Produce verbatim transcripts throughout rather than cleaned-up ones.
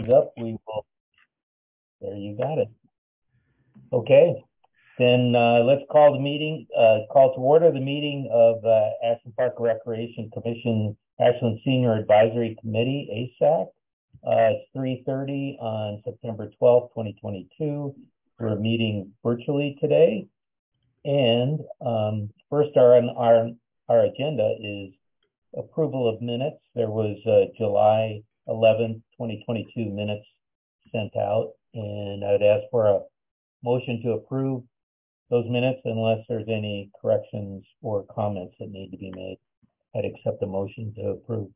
Up, we will. There, you got it. Okay, then uh, let's call the meeting, uh, call to order the meeting of uh, Ashland Park Recreation Commission, Ashland Senior Advisory Committee, A S A C. Uh, it's three thirty on September twelfth, twenty twenty-two. We're meeting virtually today. And um, first our, our, our agenda is approval of minutes. There was uh, July eleventh, twenty twenty-two minutes sent out, and I'd ask for a motion to approve those minutes unless there's any corrections or comments that need to be made. I'd accept the motion to approve.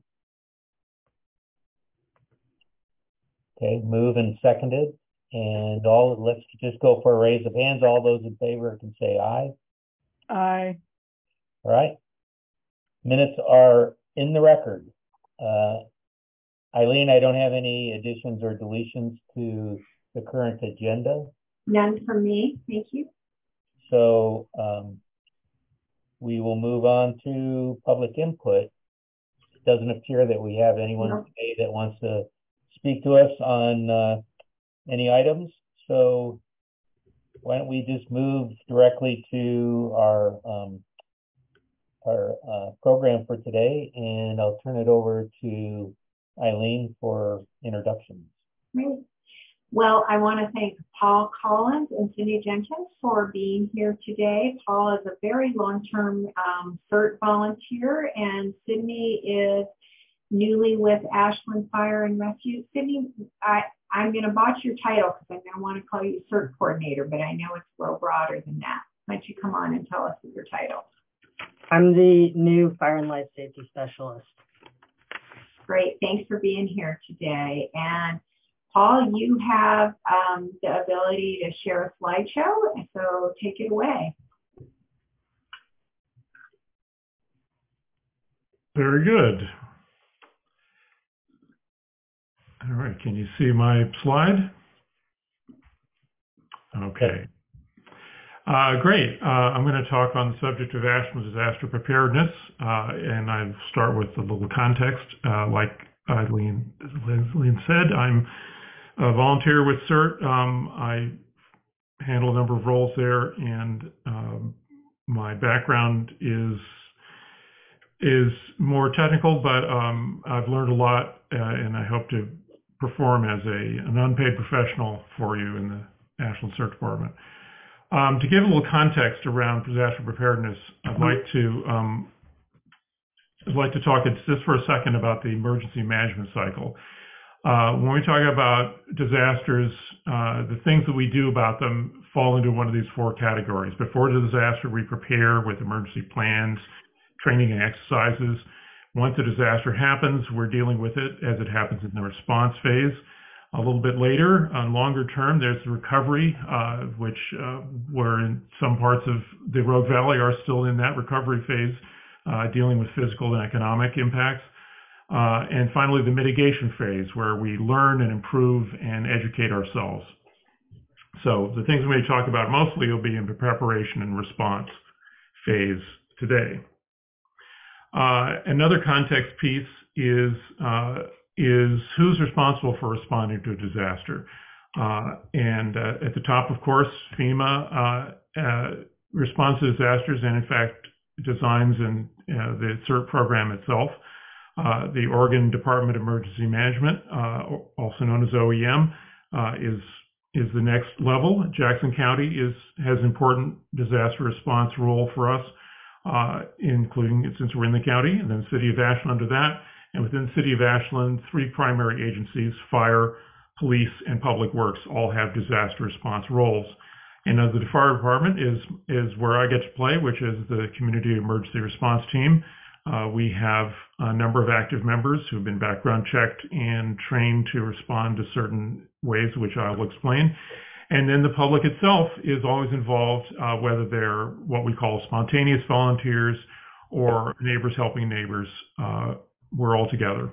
Okay, move and seconded. And all, let's just go for a raise of hands. All those in favor can say aye. Aye. All right. Minutes are in the record. Uh, Eileen, I don't have any additions or deletions to the current agenda. None from me, thank you. So um, we will move on to public input. It doesn't appear that we have anyone No. today that wants to speak to us on uh, any items. So why don't we just move directly to our um, our uh, program for today, and I'll turn it over to Eileen for introductions. Great. Well, I want to thank Paul Collins and Cindy Jenkins for being here today. Paul is a very long-term um, CERT volunteer, and Sydney is newly with Ashland Fire and Rescue. Sydney, I, I'm going to botch your title because I'm going to want to call you CERT coordinator, but I know it's a little broader than that. Why don't you come on and tell us your title? I'm the new Fire and Life Safety Specialist. Great. Thanks for being here today. And Paul, you have um, the ability to share a slideshow, so take it away. Very good. All right, can you see my slide? Okay. Uh, great. Uh, I'm going to talk on the subject of Ashland disaster preparedness, uh, and I'll start with a little context. Uh, like Eileen, Eileen said, I'm a volunteer with CERT. Um, I handle a number of roles there, and um, my background is is more technical, but um, I've learned a lot, uh, and I hope to perform as a an unpaid professional for you in the Ashland CERT department. Um, to give a little context around disaster preparedness, I'd like to um, I'd like to talk just for a second about the emergency management cycle. Uh, when we talk about disasters, uh, the things that we do about them fall into one of these four categories. Before the disaster, we prepare with emergency plans, training and exercises. Once a disaster happens, we're dealing with it as it happens in the response phase. A little bit later, on longer term, there's the recovery, uh, which uh, we're in some parts of the Rogue Valley are still in that recovery phase, uh, dealing with physical and economic impacts. Uh, and finally, the mitigation phase, where we learn and improve and educate ourselves. So the things we may talk about mostly will be in the preparation and response phase today. Uh, another context piece is uh, is who's responsible for responding to a disaster. Uh, and uh, at the top, of course, FEMA uh, uh, responds to disasters and, in fact, designs and uh, the CERT program itself. Uh, the Oregon Department of Emergency Management, uh, also known as O E M, uh, is is the next level. Jackson County is has important disaster response role for us, uh, including since we're in the county, and then City of Ashland under that. And within the City of Ashland, three primary agencies, fire, police, and public works, all have disaster response roles. And uh, the fire department is, is where I get to play, which is the community emergency response team. Uh, we have a number of active members who've been background checked and trained to respond to certain ways, which I'll explain. And then the public itself is always involved, uh, whether they're what we call spontaneous volunteers or neighbors helping neighbors. Uh, we're all together.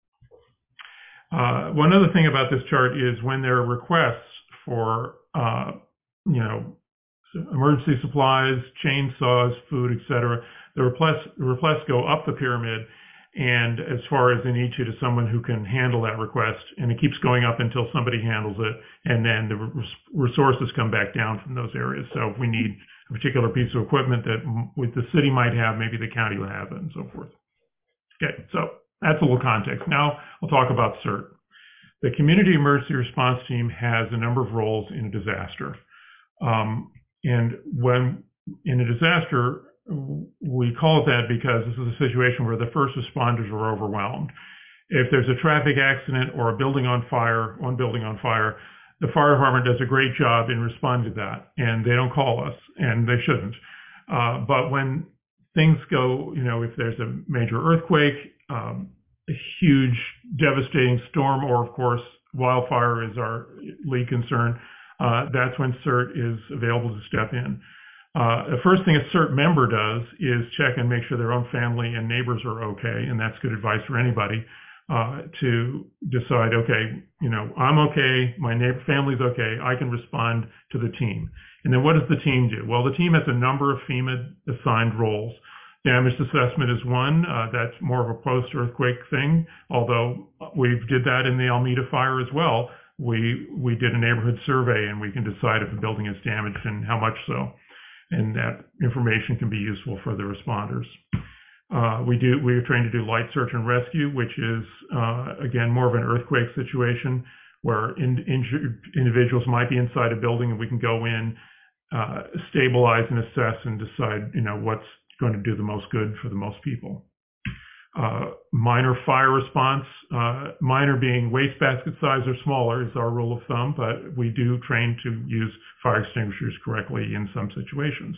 Uh, one other thing about this chart is when there are requests for, uh, you know, emergency supplies, chainsaws, food, et cetera, the requests, the requests go up the pyramid, and as far as they need to, to someone who can handle that request. And it keeps going up until somebody handles it, and then the resources come back down from those areas. So if we need a particular piece of equipment that with the city might have, maybe the county will have it, and so forth. Okay, so that's a little context. Now I'll talk about CERT. The Community Emergency Response Team has a number of roles in a disaster. Um, and when in a disaster, we call it that because this is a situation where the first responders are overwhelmed. If there's a traffic accident or a building on fire, one building on fire, the fire department does a great job in responding to that, and they don't call us, and they shouldn't. Uh, but when things go, you know, if there's a major earthquake, um, a huge devastating storm, or of course, wildfire is our lead concern, uh, that's when CERT is available to step in. Uh, the first thing a CERT member does is check and make sure their own family and neighbors are okay, and that's good advice for anybody, uh, to decide, okay, you know, I'm okay, my neighbor family's okay, I can respond to the team. And then what does the team do? Well, the team has a number of FEMA assigned roles. Damage assessment is one. Uh, that's more of a post-earthquake thing, although we did that in the Alameda fire as well. We, we did a neighborhood survey, and we can decide if a building is damaged and how much so. And that information can be useful for the responders. Uh, we do, we are trained to do light search and rescue, which is, uh, again, more of an earthquake situation where in, injured individuals might be inside a building, and we can go in, uh, stabilize and assess and decide, you know, what's going to do the most good for the most people. Uh, minor fire response, uh, minor being wastebasket size or smaller is our rule of thumb, but we do train to use fire extinguishers correctly in some situations.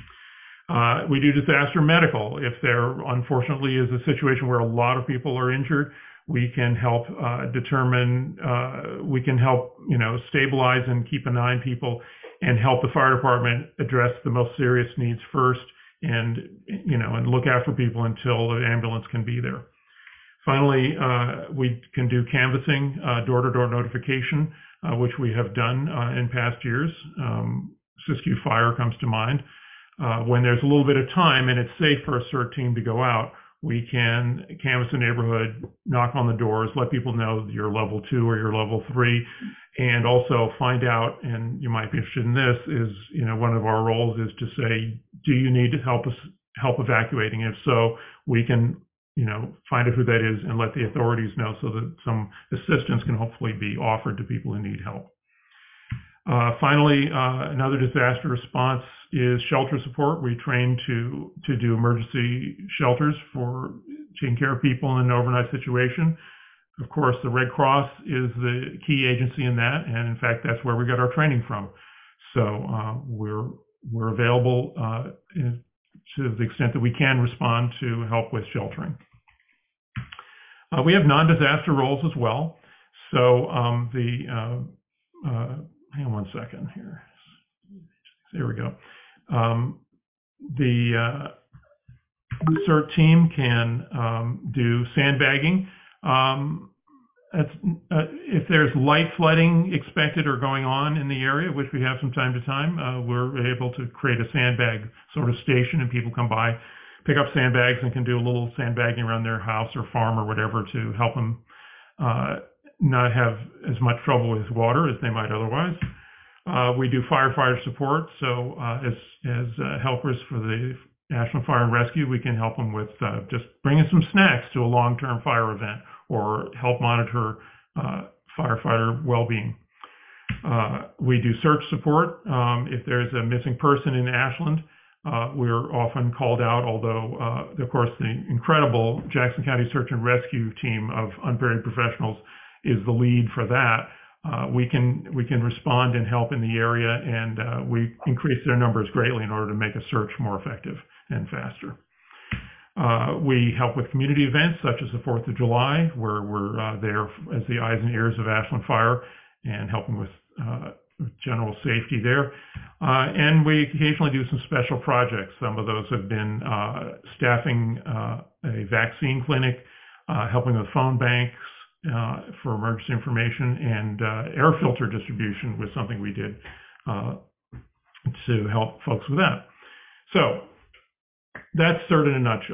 Uh, we do disaster medical. If there unfortunately is a situation where a lot of people are injured, we can help uh, determine, uh, we can help, you know, stabilize and keep an eye on people and help the fire department address the most serious needs first, and, you know, and look after people until the ambulance can be there. Finally, uh, we can do canvassing, uh, door-to-door notification, uh, which we have done uh, in past years. Um, Siskiyou Fire comes to mind. Uh, when there's a little bit of time and it's safe for a CERT team to go out, we can canvass the neighborhood, knock on the doors, let people know you're level two or you're level three, and also find out, and you might be interested in this, is, you know, one of our roles is to say, do you need to help us help evacuating? If so, we can, you know, find out who that is and let the authorities know so that some assistance can hopefully be offered to people who need help. Uh, finally, uh, another disaster response is shelter support. We train to, to do emergency shelters for taking care of people in an overnight situation. Of course, the Red Cross is the key agency in that, and in fact, that's where we got our training from. So uh, we're, we're available uh, in, to the extent that we can respond to help with sheltering. Uh, we have non-disaster roles as well. So um, the, uh, uh, hang on one second here. There we go. Um, the uh, CERT team can um, do sandbagging. Um, that's, uh, if there's light flooding expected or going on in the area, which we have from time to time, uh, we're able to create a sandbag sort of station, and people come by, pick up sandbags, and can do a little sandbagging around their house or farm or whatever to help them uh, not have as much trouble with water as they might otherwise. Uh, we do firefighter support, so uh, as, as uh, helpers for the National Fire and Rescue, we can help them with uh, just bringing some snacks to a long-term fire event or help monitor uh, firefighter well-being. Uh, we do search support. Um, if there's a missing person in Ashland, uh, we're often called out, although, uh, of course, the incredible Jackson County Search and Rescue team of unburied professionals is the lead for that. Uh, we can we can respond and help in the area, and uh, we increase their numbers greatly in order to make a search more effective and faster. Uh, we help with community events such as the fourth of July, where we're uh, there as the eyes and ears of Ashland Fire and helping with uh, general safety there. Uh, and we occasionally do some special projects. Some of those have been uh, staffing uh, a vaccine clinic, uh, helping with phone banks, Uh, for emergency information, and uh, air filter distribution was something we did uh, to help folks with that. So that's CERT in a nutshell.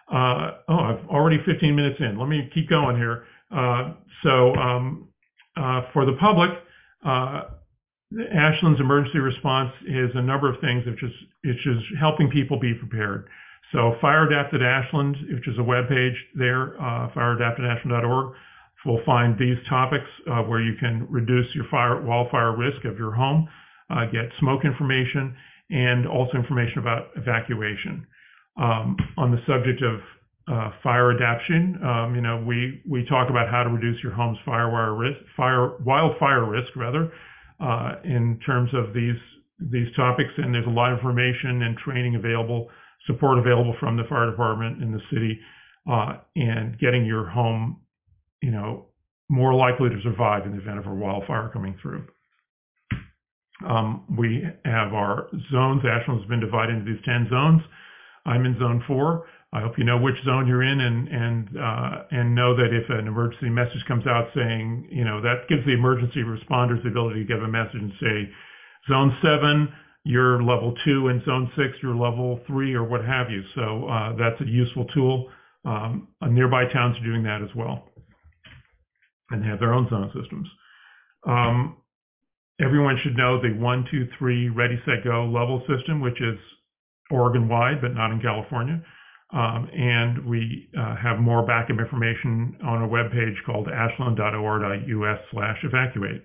Uh, oh, I've already fifteen minutes in. Let me keep going here. Uh, so um, uh, for the public, uh, Ashland's emergency response is a number of things, which is, which is helping people be prepared. So Fire Adapted Ashland, which is a webpage there, uh, fire adapted ashland dot org, will find these topics uh, where you can reduce your fire wildfire risk of your home, uh, get smoke information, and also information about evacuation. Um, on the subject of uh, fire adaptation, um, you know, we we talk about how to reduce your home's fire risk, fire wildfire risk rather, uh, in terms of these these topics. And there's a lot of information and training available, support available from the fire department in the city, uh, and getting your home, you know, more likely to survive in the event of a wildfire coming through. Um, we have our zones. Ashland has been divided into these ten zones. I'm in zone four. I hope you know which zone you're in, and and uh, and know that if an emergency message comes out saying, you know, that gives the emergency responders the ability to give a message and say, zone seven, you're level two, and zone six, you're level three, or what have you. So uh, that's a useful tool. Um, nearby towns are doing that as well, and they have their own zone systems. Um, everyone should know the one, two, three, ready, set, go level system, which is Oregon-wide, but not in California. Um, and we uh, have more backup information on a webpage called ashland dot org dot U S slash evacuate.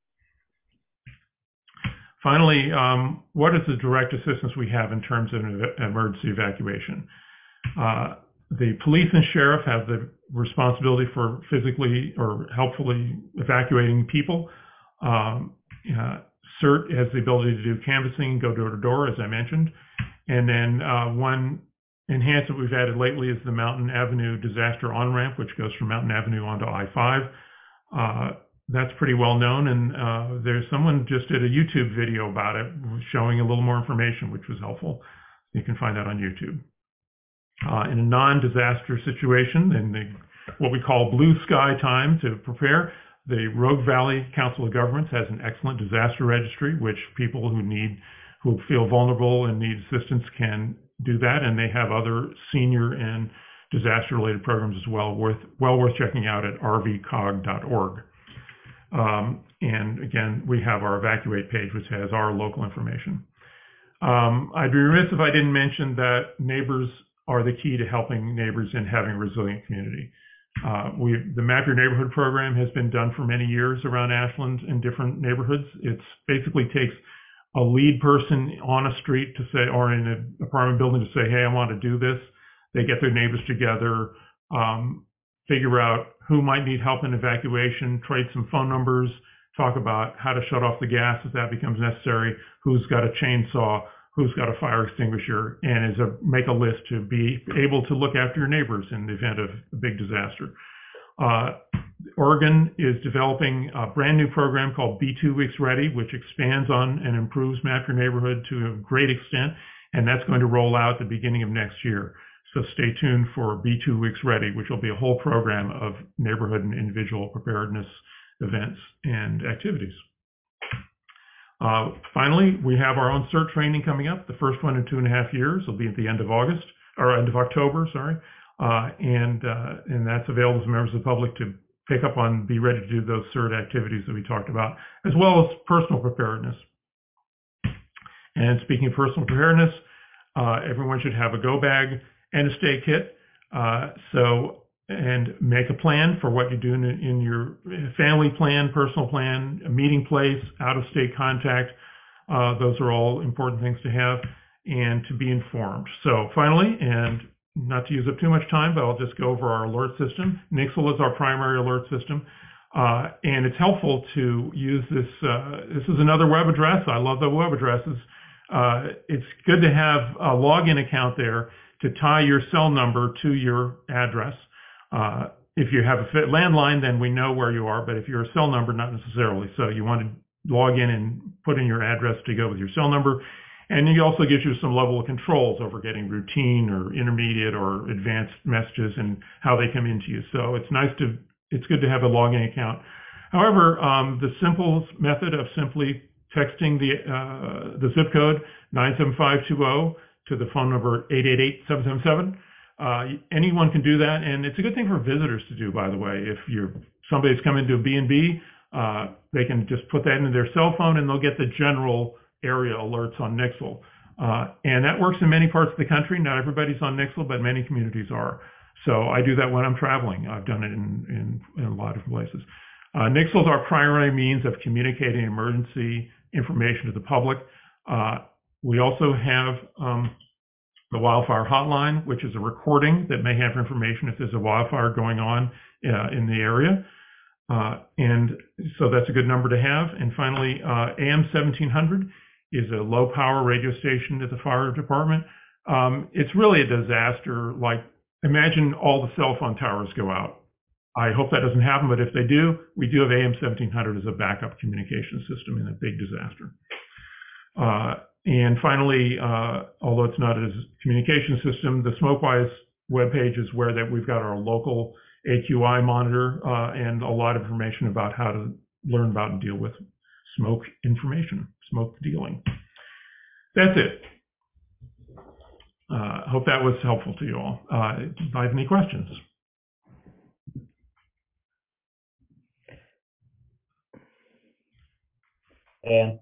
Finally, um, what is the direct assistance we have in terms of emergency evacuation? Uh, the police and sheriff have the responsibility for physically or helpfully evacuating people. Um, uh, CERT has the ability to do canvassing, go door to door, as I mentioned. And then uh, one enhancement we've added lately is the Mountain Avenue disaster on-ramp, which goes from Mountain Avenue onto I five. Uh, that's pretty well known, and uh, there's someone just did a YouTube video about it, showing a little more information, which was helpful. You can find that on YouTube. Uh, in a non-disaster situation, in the, what we call blue sky time to prepare, the Rogue Valley Council of Governments has an excellent disaster registry, which people who need, who feel vulnerable and need assistance can do that, and they have other senior and disaster-related programs as well, worth, well worth checking out at r v cog dot org. Um, and again, we have our evacuate page, which has our local information. Um, I'd be remiss if I didn't mention that neighbors are the key to helping neighbors and having a resilient community. Uh, we, the Map Your Neighborhood program has been done for many years around Ashland in different neighborhoods. It basically takes a lead person on a street to say, or in an apartment building to say, hey, I want to do this. They get their neighbors together, um, figure out who might need help in evacuation, trade some phone numbers, talk about how to shut off the gas if that becomes necessary, who's got a chainsaw, who's got a fire extinguisher, and is a, make a list to be able to look after your neighbors in the event of a big disaster. Uh, Oregon is developing a brand new program called Be Two Weeks Ready, which expands on and improves Map Your Neighborhood to a great extent, and that's going to roll out at the beginning of next year. So stay tuned for Be Two Weeks Ready, which will be a whole program of neighborhood and individual preparedness events and activities. Uh, finally, we have our own CERT training coming up. The first one in two and a half years will be at the end of August, or end of October, sorry. Uh, and, uh, and that's available to members of the public to pick up on, be ready to do those CERT activities that we talked about, as well as personal preparedness. And speaking of personal preparedness, uh, everyone should have a go bag and a stay kit. Uh, so, and make a plan for what you do in, in your family plan, personal plan, a meeting place, out-of-state contact. Uh, those are all important things to have and to be informed. So finally, and not to use up too much time, but I'll just go over our alert system. Nixle is our primary alert system. Uh, and it's helpful to use this. Uh, this is another web address. I love the web addresses. Uh, it's good to have a login account there to tie your cell number to your address. Uh, if you have a landline, then we know where you are, but if you're a cell number, not necessarily. So you want to log in and put in your address to go with your cell number. And it also gives you some level of controls over getting routine or intermediate or advanced messages and how they come into you. So it's nice to, it's good to have a login account. However, um, the simple method of simply texting the, uh, the zip code nine seven five two zero to the phone number eight eight eight, seven seven seven Uh, anyone can do that, and it's a good thing for visitors to do, by the way. If you're somebody's coming to a B and B, uh, they can just put that into their cell phone, and they'll get the general area alerts on Nixle. Uh, and that works in many parts of the country. Not everybody's on Nixle, but many communities are. So I do that when I'm traveling. I've done it in, in, in a lot of places. Uh, Nixle is our primary means of communicating emergency information to the public. Uh, we also have um, the wildfire hotline, which is a recording that may have information if there's a wildfire going on uh, in the area. Uh, and so that's a good number to have. And finally, uh, A M seventeen hundred is a low power radio station at the fire department. Um, it's really a disaster. Like, imagine all the cell phone towers go out. I hope that doesn't happen, but if they do, we do have A M seventeen hundred as a backup communication system in a big disaster. Uh, and finally, uh, although it's not a communication system, the SmokeWise webpage is where that we've got our local A Q I monitor uh, and a lot of information about how to learn about and deal with smoke information, smoke dealing. That's it. Uh, hope that was helpful to you all. Uh, do I have any questions? And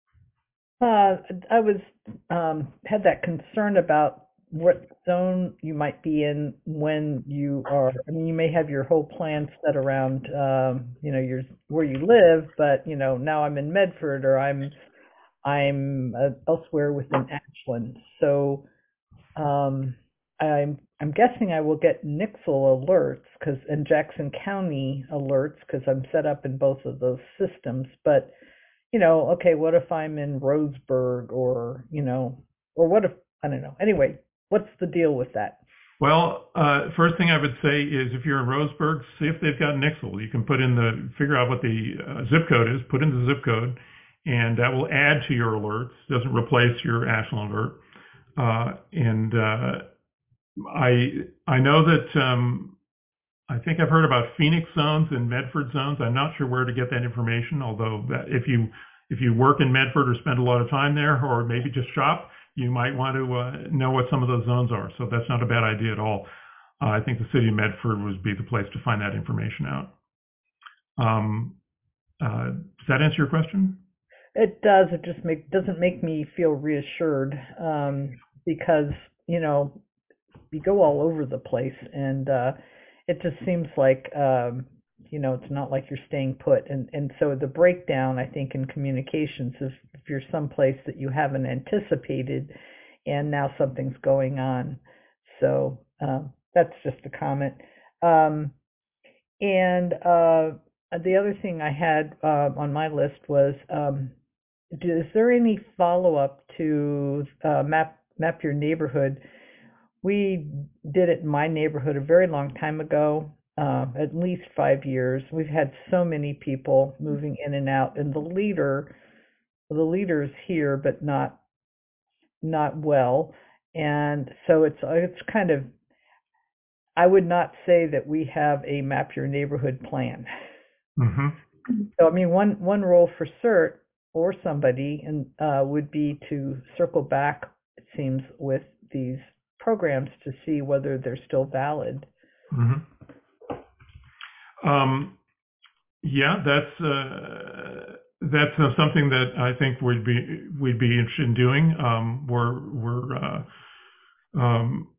Uh, I was um, had that concern about what zone you might be in when you are. I mean, you may have your whole plan set around, um, you know, your where you live, but you know, now I'm in Medford or I'm I'm uh, elsewhere within Ashland. So um, I'm I'm guessing I will get Nixle alerts because and Jackson County alerts because I'm set up in both of those systems, but you know, okay, what if I'm in Roseburg or, you know, or what if, I don't know. Anyway, what's the deal with that? Well, uh, first thing I would say is if you're in Roseburg, see if they've got Nixle. You can put in the, figure out what the uh, zip code is, put in the zip code, and that will add to your alerts. It doesn't replace your Ashland alert. Uh, and uh, I I know that, um, I think I've heard about Phoenix zones and Medford zones. I'm not sure where to get that information, although that if you if you work in Medford or spend a lot of time there, or maybe just shop, you might want to uh, know what some of those zones are. So that's not a bad idea at all. Uh, I think the city of Medford would be the place to find that information out. Um, uh, does that answer your question? It does. It just make, doesn't make me feel reassured um, because, you know, you go all over the place and uh, it just seems like, um, you know, it's not like you're staying put. And, and so the breakdown, I think, in communications is if you're someplace that you haven't anticipated and now something's going on. So uh, that's just a comment. Um, and uh, the other thing I had uh, on my list was, um, is there any follow-up to uh, map map your neighborhood? We did it in my neighborhood a very long time ago, uh, at least five years. We've had so many people moving in and out, and the leader, the leader's here, but not not well. And so it's it's kind of, I would not say that we have a map your neighborhood plan. Mm-hmm. So I mean, one one role for CERT or somebody and uh, would be to circle back, it seems, with these programs to see whether they're still valid. Mm-hmm. Um, yeah, that's uh, that's uh, something that I think we'd be we'd be interested in doing. Um, we're we're uh, um,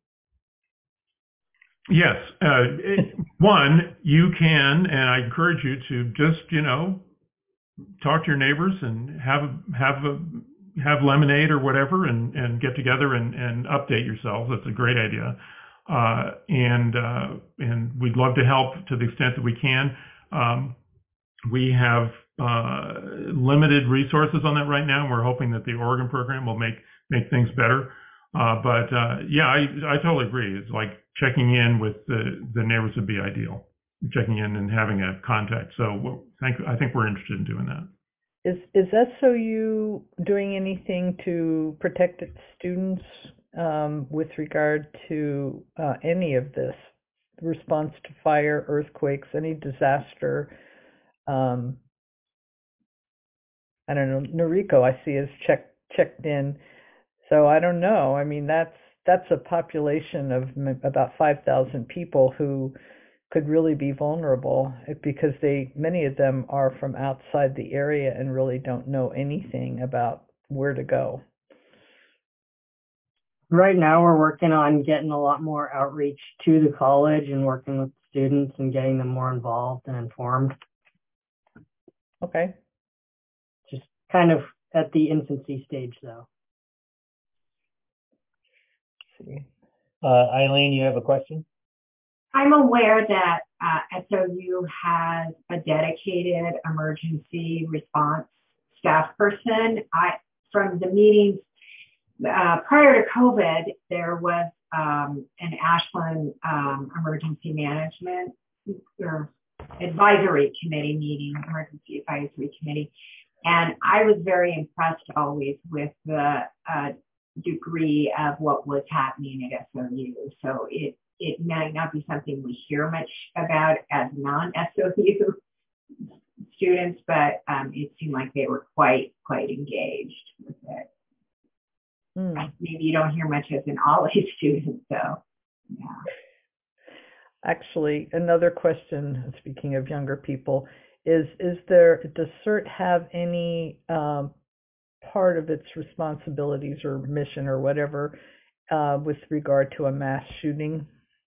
yes. Uh, it, one, you can, and I encourage you to just you know talk to your neighbors and have have a have lemonade or whatever and, and get together and, and update yourselves. That's a great idea. Uh, and, uh, and we'd love to help to the extent that we can. Um, we have, uh, limited resources on that right now. And we're hoping that the Oregon program will make, make things better. Uh, but, uh, yeah, I, I totally agree. It's like checking in with the, the neighbors would be ideal, checking in and having a contact. So we'll, thank, I think we're interested in doing that. Is is S O U doing anything to protect its students um, with regard to uh, any of this response to fire, earthquakes, any disaster? Um, I don't know. Noriko, I see, is checked checked in. So I don't know. I mean, that's that's a population of m- about five thousand people who could really be vulnerable eh, because they many of them are from outside the area and really don't know anything about where to go. Right now, we're working on getting a lot more outreach to the college and working with students and getting them more involved and informed. Okay. Just kind of at the infancy stage, though. Let's see. Uh, Eileen, you have a question? I'm aware that uh, S O U has a dedicated emergency response staff person. I, from the meetings uh, prior to COVID, there was um, an Ashland um, emergency management or advisory committee meeting, emergency advisory committee. And I was very impressed always with the uh, degree of what was happening at S O U. So it, it might not be something we hear much about as non-S O U students, but um, it seemed like they were quite, quite engaged with it. Mm. Maybe you don't hear much as an all A student, so yeah. Actually, another question, speaking of younger people, is is there, does CERT have any um, part of its responsibilities or mission or whatever uh, with regard to a mass shooting?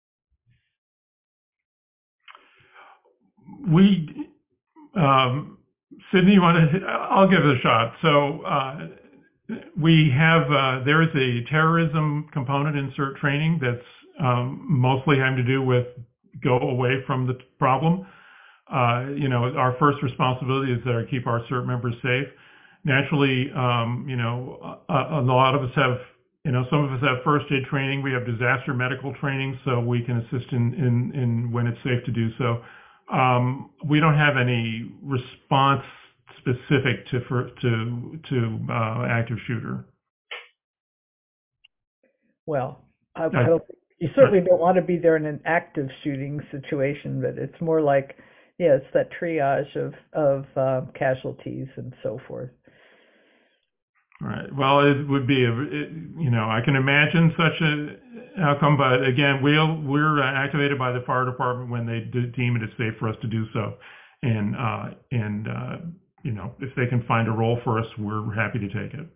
We, um, Sydney, you want to, I'll give it a shot. So uh, we have, uh, there is a terrorism component in CERT training that's um, mostly having to do with go away from the problem. Uh, you know, our first responsibility is to keep our CERT members safe. Naturally, um, you know, a, a lot of us have, you know, some of us have first aid training. We have disaster medical training, so we can assist in, in, in when it's safe to do so. Um, we don't have any response specific to for, to to uh, active shooter. Well, I, I- I don't, you certainly don't want to be there in an active shooting situation, but it's more like, yeah, it's that triage of of uh, casualties and so forth. Right. Well, it would be, a, it, you know, I can imagine such a outcome, but again, we'll, we're activated by the fire department when they do deem it is safe for us to do so. And, uh, and, uh, you know, if they can find a role for us, we're happy to take it.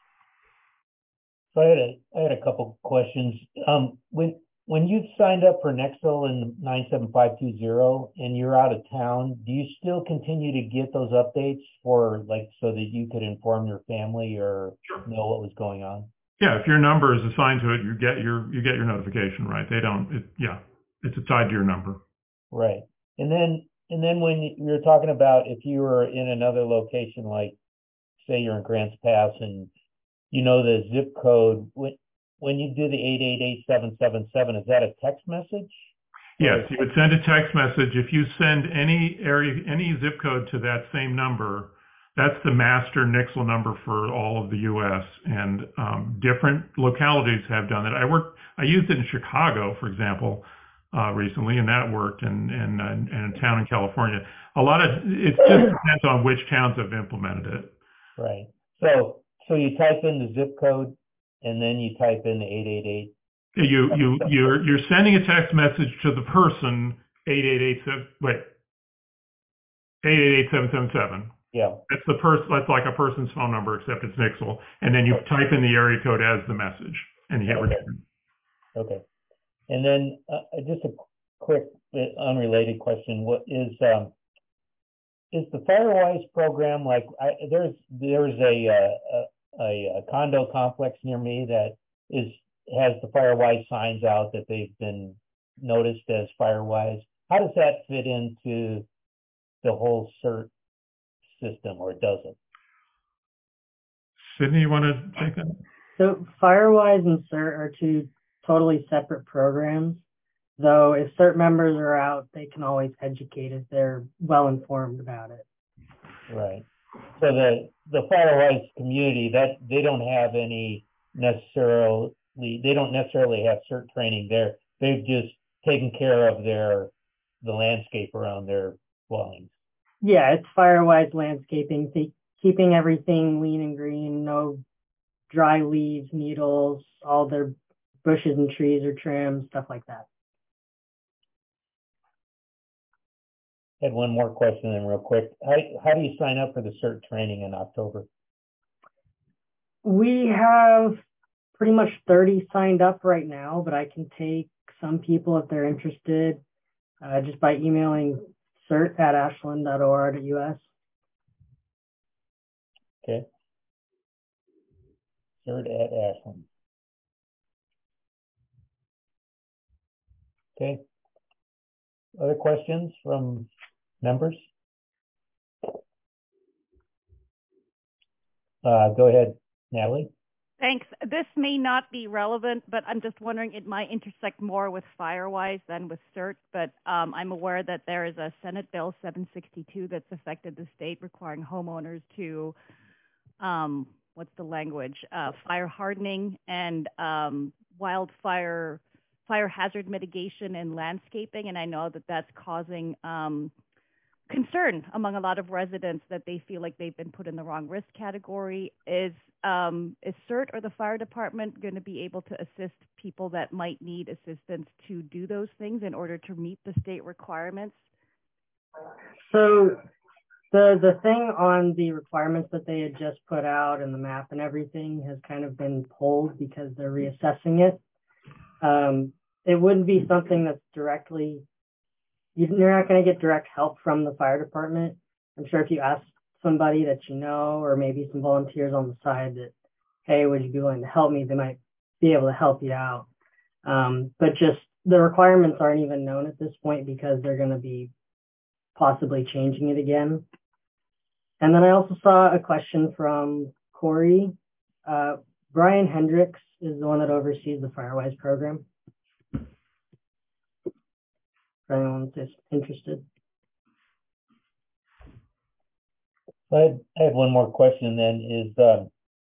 So I had a, I had a couple questions. Um, when, when you signed up for Nexel in nine seven five two zero and you're out of town, do you still continue to get those updates for like, so that you could inform your family or know what was going on? Yeah. If your number is assigned to it, you get your, you get your notification, right? They don't, it, yeah, it's tied to your number. Right. And then, and then when you're talking about if you were in another location, like say you're in Grants Pass and you know the zip code, when, when you do the eight eight eight seven seven seven, is that a text message? Yes, you would send a text message. If you send any area, any zip code to that same number, that's the master Nixle number for all of the U S And um, different localities have done it. I worked, I used it in Chicago, for example, uh, recently, and that worked, and and and a town in California. A lot of it just depends on which towns have implemented it. Right. So so you type in the zip code, and then you type in the eight eight eight. You you you're you're sending a text message to the person eight eight eight seven wait eight eight eight seven seven seven. Yeah. That's the person. That's like a person's phone number, except it's Nixle, and then you Okay. type in the area code as the message, and you hit Okay. return. Okay. And then uh, just a quick, uh, unrelated question: What is um, is the Firewise program like? I, there's there's a, uh, a a condo complex near me that is has the Firewise signs out that they've been noticed as Firewise. How does that fit into the whole CERT system, or does it? Sydney, you want to take that? So Firewise and CERT are two totally separate programs. Though if CERT members are out, they can always educate if they're well informed about it. Right. So the the Firewise community, that they don't have any necessarily they don't necessarily have CERT training there. They've just taken care of their the landscape around their dwellings. Yeah, it's Firewise landscaping, th- keeping everything lean and green, no dry leaves, needles, all their bushes and trees are trimmed, stuff like that. I had one more question then real quick. How, how do you sign up for the CERT training in October? We have pretty much thirty signed up right now, but I can take some people if they're interested uh, just by emailing cert at ashland dot org dot U S. Okay. Cert at Ashland. Okay. Other questions from members? Uh, go ahead, Natalie. Thanks. This may not be relevant, but I'm just wondering, it might intersect more with Firewise than with CERT, but um, I'm aware that there is a Senate Bill seven sixty-two that's affected the state requiring homeowners to, um, what's the language, uh, fire hardening and um, wildfire, fire hazard mitigation and landscaping, and I know that that's causing um, concern among a lot of residents that they feel like they've been put in the wrong risk category. Is um, is CERT or the fire department going to be able to assist people that might need assistance to do those things in order to meet the state requirements? So the the thing on the requirements that they had just put out and the map and everything has kind of been pulled because they're reassessing it. Um, it wouldn't be something that's directly, you're not going to get direct help from the fire department. I'm sure if you ask somebody that you know, or maybe some volunteers on the side that, hey, would you be willing to help me? They might be able to help you out. Um, but just the requirements aren't even known at this point because they're going to be possibly changing it again. And then I also saw a question from Corey. Uh, Brian Hendricks is the one that oversees the Firewise program. For anyone that's interested. I had, I had one more question then is, um,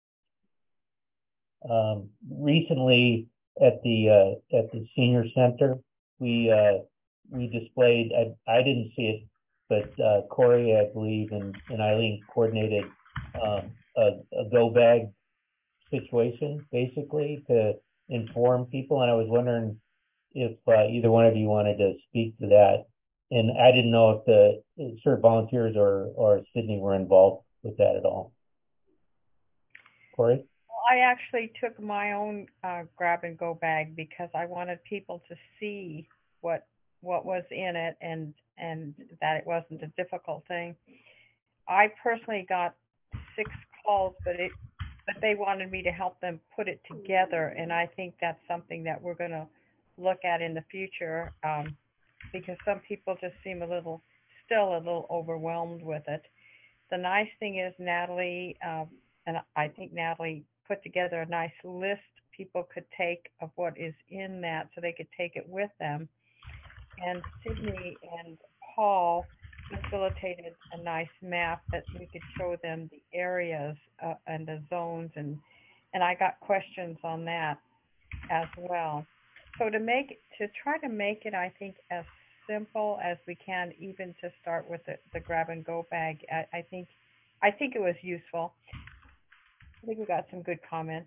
um, recently at the, uh, at the senior center, we, uh, we displayed, I, I didn't see it, but, uh, Corey, I believe, and, and Eileen coordinated, um, a, a go bag situation basically to inform people. And I was wondering if uh, either one of you wanted to speak to that. And I didn't know if the CERT volunteers or, or Sydney were involved with that at all. Corey? Well, I actually took my own uh, grab and go bag because I wanted people to see what what was in it and and that it wasn't a difficult thing. I personally got six calls, but it but they wanted me to help them put it together, and I think that's something that we're going to look at in the future, um, because some people just seem a little, still a little overwhelmed with it. The nice thing is Natalie, um, and I think Natalie put together a nice list people could take of what is in that so they could take it with them. And Sydney and Paul facilitated a nice map that we could show them the areas uh, and the zones, and and I got questions on that as well. So to make to try to make it, I think, as simple as we can, even to start with the, the grab and go bag, I, I think I think it was useful. I think we got some good comments.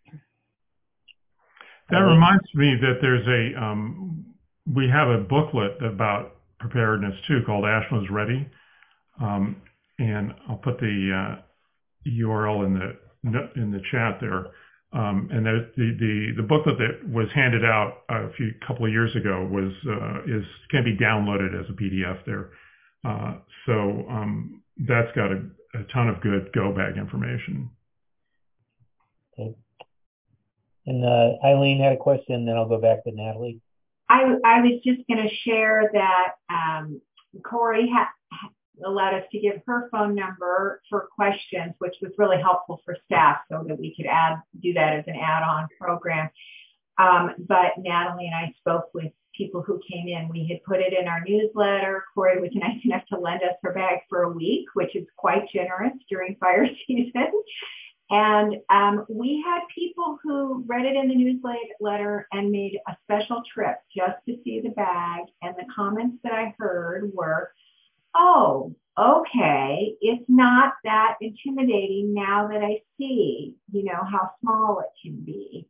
That reminds me that there's a um, we have a booklet about preparedness too called Ashland's Ready, um, and I'll put the uh, U R L in the in the chat there. Um, and the, the the booklet that was handed out a few couple of years ago was uh, is can be downloaded as a P D F there. Uh, so um, that's got a, a ton of good go bag information. Okay. And uh, Eileen had a question, then I'll go back to Natalie. I, I was just going to share that um, Corey ha allowed us to give her phone number for questions, which was really helpful for staff so that we could add do that as an add-on program. Um, but Natalie and I spoke with people who came in. We had put it in our newsletter. Corey was nice enough to lend us her bag for a week, which is quite generous during fire season. And um, we had people who read it in the newsletter and made a special trip just to see the bag. And the comments that I heard were, oh, okay, it's not that intimidating now that I see, you know, how small it can be.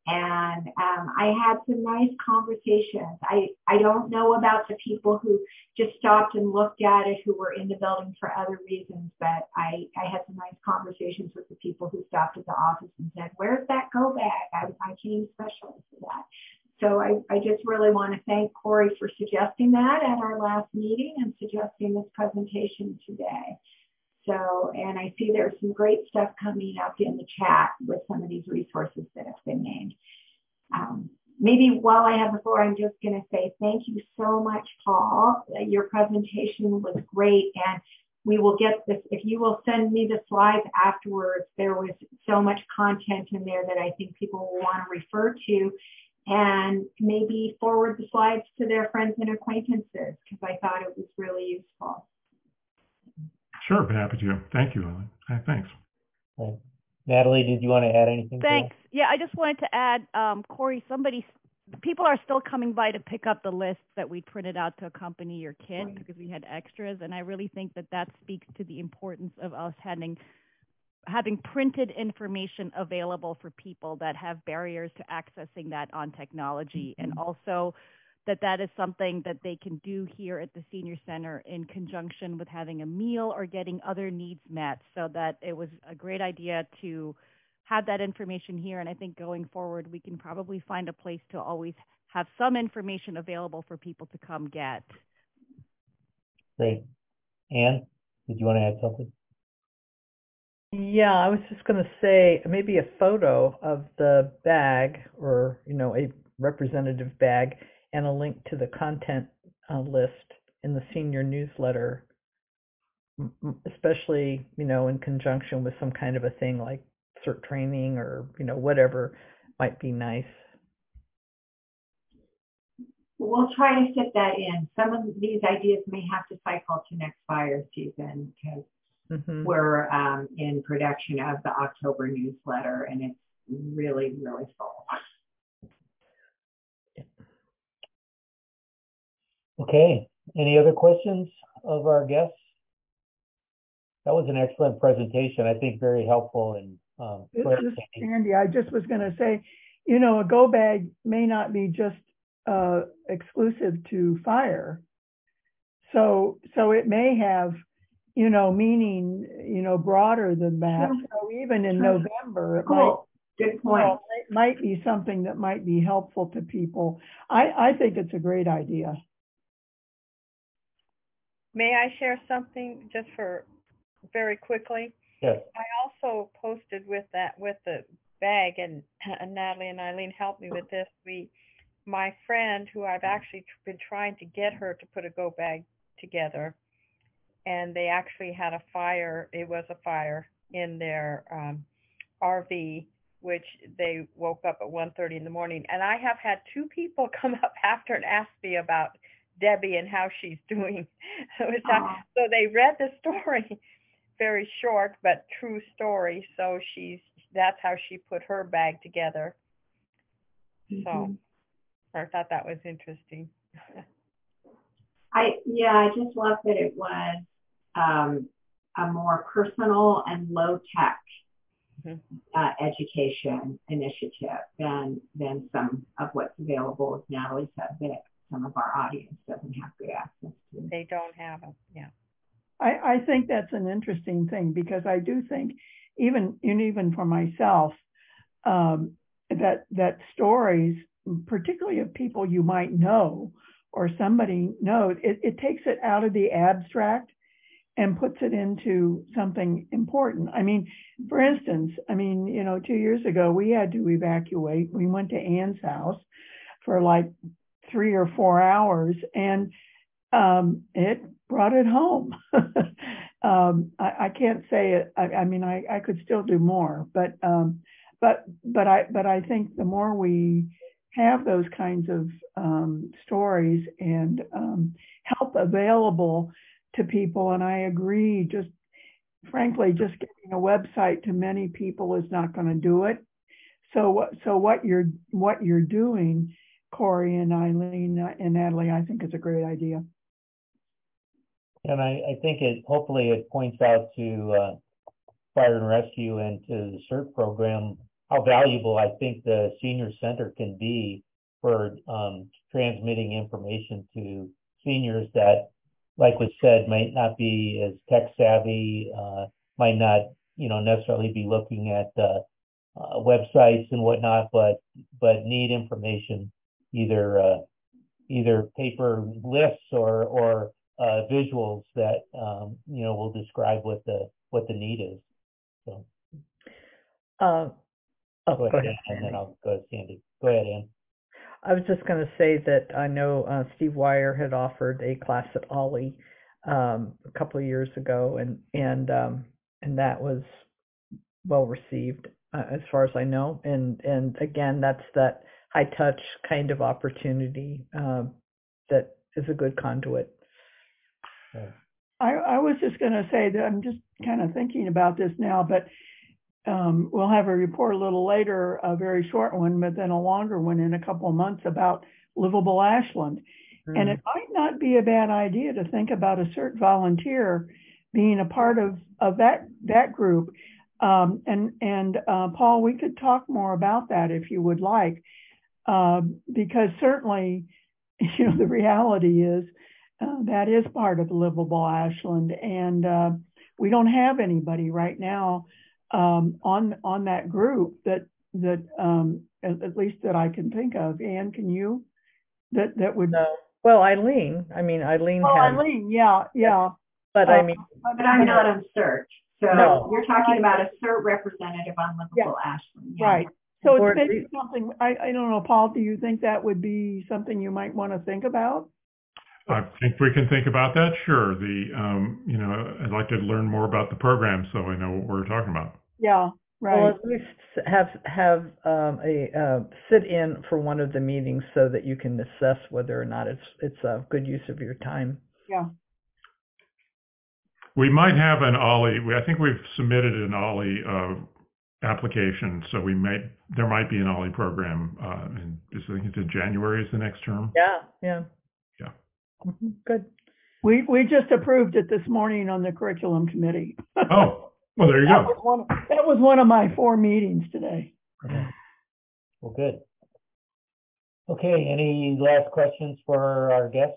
And um, I had some nice conversations. I, I don't know about the people who just stopped and looked at it, who were in the building for other reasons, but I, I had some nice conversations with the people who stopped at the office and said, where's that go bag? I, I came specially for that. So I, I just really want to thank Corey for suggesting that at our last meeting and suggesting this presentation today. So, and I see there's some great stuff coming up in the chat with some of these resources that have been named. Um, maybe while I have the floor, I'm just going to say thank you so much, Paul. Uh, your presentation was great, and we will get this. If you will send me the slides afterwards, there was so much content in there that I think people will want to refer to, and maybe forward the slides to their friends and acquaintances, because I thought it was really useful. Sure, be happy to. Thank you, Ellen. Hey, thanks. Right. Natalie, did you want to add anything? Thanks. Yeah, I just wanted to add, um, Corey, somebody, people are still coming by to pick up the lists that we printed out to accompany your kit right. because we had extras, and I really think that that speaks to the importance of us having having printed information available for people that have barriers to accessing that on technology, mm-hmm. and also that that is something that they can do here at the Senior Center in conjunction with having a meal or getting other needs met. So that it was a great idea to have that information here. And I think going forward, we can probably find a place to always have some information available for people to come get. Great. Anne, did you want to add something? Yeah, I was just going to say maybe a photo of the bag, or, you know, a representative bag, and a link to the content uh, list in the senior newsletter, especially, you know, in conjunction with some kind of a thing like CERT training or, you know, whatever might be nice. We'll try to fit that in. Some of these ideas may have to cycle to next fire season because mm-hmm. we're um, in production of the October newsletter, and it's really, really full. Okay, any other questions of our guests? That was an excellent presentation. I think very helpful. And um, this is Andy. I just was going to say, you know, a go bag may not be just uh, exclusive to fire. So, so it may have, you know, meaning, you know, broader than that. Sure. So even in sure. November, it cool. might, Good point. You know, it might be something that might be helpful to people. I, I think it's a great idea. May I share something just for very quickly? Yes. I also posted with that, with the bag, and, and Natalie and Eileen helped me with this. We, my friend, who I've actually been trying to get her to put a go bag together, and they actually had a fire. It was a fire in their um, R V, which they woke up at one thirty in the morning. And I have had two people come up after and ask me about Debbie and how she's doing. So they read the story, very short but true story. So she's that's how she put her bag together. Mm-hmm. So I thought that was interesting. I yeah, I just love that it was um, a more personal and low tech mm-hmm. uh, education initiative than than some of what's available, as Natalie said, that some of our audience doesn't have good access to. They don't have them, yeah. I, I think that's an interesting thing, because I do think, even even for myself, um, that that stories, particularly of people you might know or somebody knows, it, it takes it out of the abstract and puts it into something important. I mean, for instance, I mean, you know, two years ago we had to evacuate. We went to Anne's house for like three or four hours, and um, it brought it home. um, I, I can't say it. I, I mean, I, I could still do more, but um, but but I but I think the more we have those kinds of um, stories and um, help available to people, and I agree. Just frankly, just getting a website to many people is not going to do it. So so what you're what you're doing, Corey and Eileen and Natalie, I think is a great idea. And I, I think it hopefully it points out to uh, fire and rescue and to the CERT program how valuable I think the senior center can be for um, transmitting information to seniors that, like was said, might not be as tech savvy, uh, might not, you know, necessarily be looking at uh, uh, websites and whatnot, but but need information, either uh, either paper lists or or uh, visuals that um, you know will describe what the what the need is. So, Uh, oh, go ahead, go ahead, and then I'll go to Sandy. Go ahead, Ann. I was just going to say that I know uh, Steve Wire had offered a class at Ollie um, a couple of years ago, and and um, and that was well received uh, as far as I know. And and again, that's that high touch kind of opportunity uh, that is a good conduit. I, I was just going to say that I'm just kind of thinking about this now, but um, we'll have a report a little later, a very short one, but then a longer one in a couple of months about livable Ashland. Mm. And it might not be a bad idea to think about a CERT volunteer being a part of, of that, that group. Um, and and uh, Paul, we could talk more about that if you would like, uh, because certainly, you know, the reality is uh, that is part of livable Ashland, and uh, we don't have anybody right now um, on on that group that that um, at, at least that I can think of. Ann, can you? That that would. No. Well, Eileen. I mean, Eileen. Oh, had, Eileen. Yeah, yeah. But uh, I mean, but I'm not on CERT. So no. You're talking about a CERT representative on livable yeah. Ashland. Yeah. Right. So Or it's maybe something, I, I don't know, Paul, do you think that would be something you might want to think about? I think we can think about that. Sure. The, um, you know, I'd like to learn more about the program so I know what we're talking about. Yeah, right. Well, at least have have um, a uh, sit in for one of the meetings so that you can assess whether or not it's it's a good use of your time. Yeah. We might have an Ollie. I think we've submitted an Ollie uh, application, so we might there might be an Ollie program. Uh, in, I think it's in January is the next term. Yeah, yeah, yeah. Mm-hmm. Good. We we just approved it this morning on the curriculum committee. Oh, well, there you that go. Was one, that was one of my four meetings today. Okay. Well, good. Okay. Any last questions for our guests?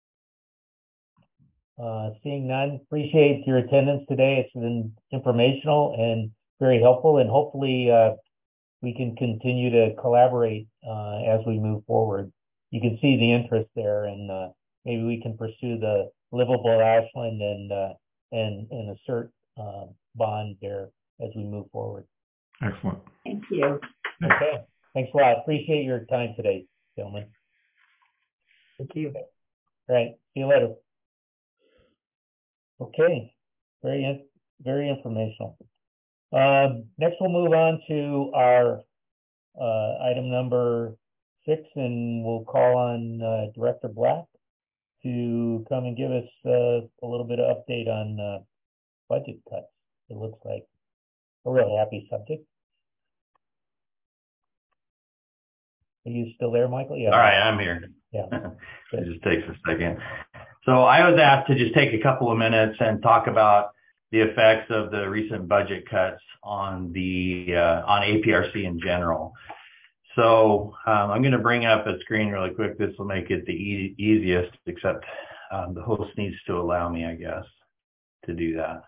Uh, seeing none, appreciate your attendance today. It's been informational and very helpful, and hopefully uh, we can continue to collaborate uh, as we move forward. You can see the interest there, and uh, maybe we can pursue the livable Ashland and uh, and and assert uh, bond there as we move forward. Excellent. Thank you. Okay, thanks a lot. Appreciate your time today, gentlemen. Thank you. All right, see you later. Okay, very, very informational. Um, next, we'll move on to our uh, item number six, and we'll call on uh, Director Black to come and give us uh, a little bit of update on uh, budget cuts. It looks like a real happy subject. Are you still there, Michael? Yeah. All right, I'm here. Yeah. It just takes a second. So I was asked to just take a couple of minutes and talk about the effects of the recent budget cuts on the uh, on A P R C in general. So um, I'm going to bring up a screen really quick. This will make it the e easiest, except um, the host needs to allow me, I guess, to do that.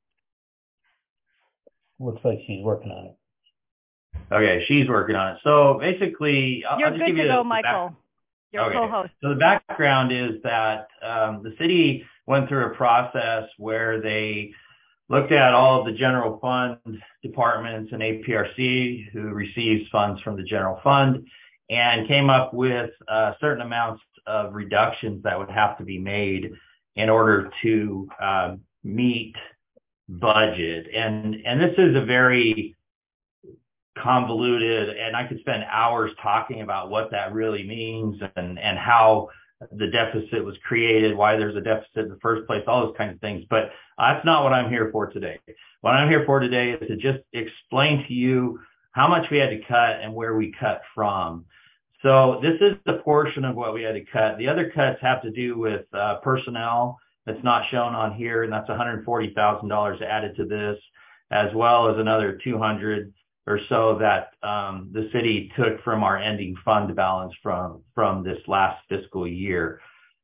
Looks like she's working on it. Okay, she's working on it. So basically, I'll, You're I'll just good give to you go, the Michael. back. Your Okay. co-host. So the background is that um, the city went through a process where they looked at all of the general fund departments and A P R C who receives funds from the general fund and came up with uh, certain amounts of reductions that would have to be made in order to uh, meet budget. And, and this is a very convoluted, and I could spend hours talking about what that really means and, and how the deficit was created, why there's a deficit in the first place, all those kinds of things. But that's not what I'm here for today. What I'm here for today is to just explain to you how much we had to cut and where we cut from. So this is the portion of what we had to cut. The other cuts have to do with uh, personnel that's not shown on here, and that's one hundred forty thousand dollars added to this, as well as another two hundred or so that um, the city took from our ending fund balance from, from this last fiscal year.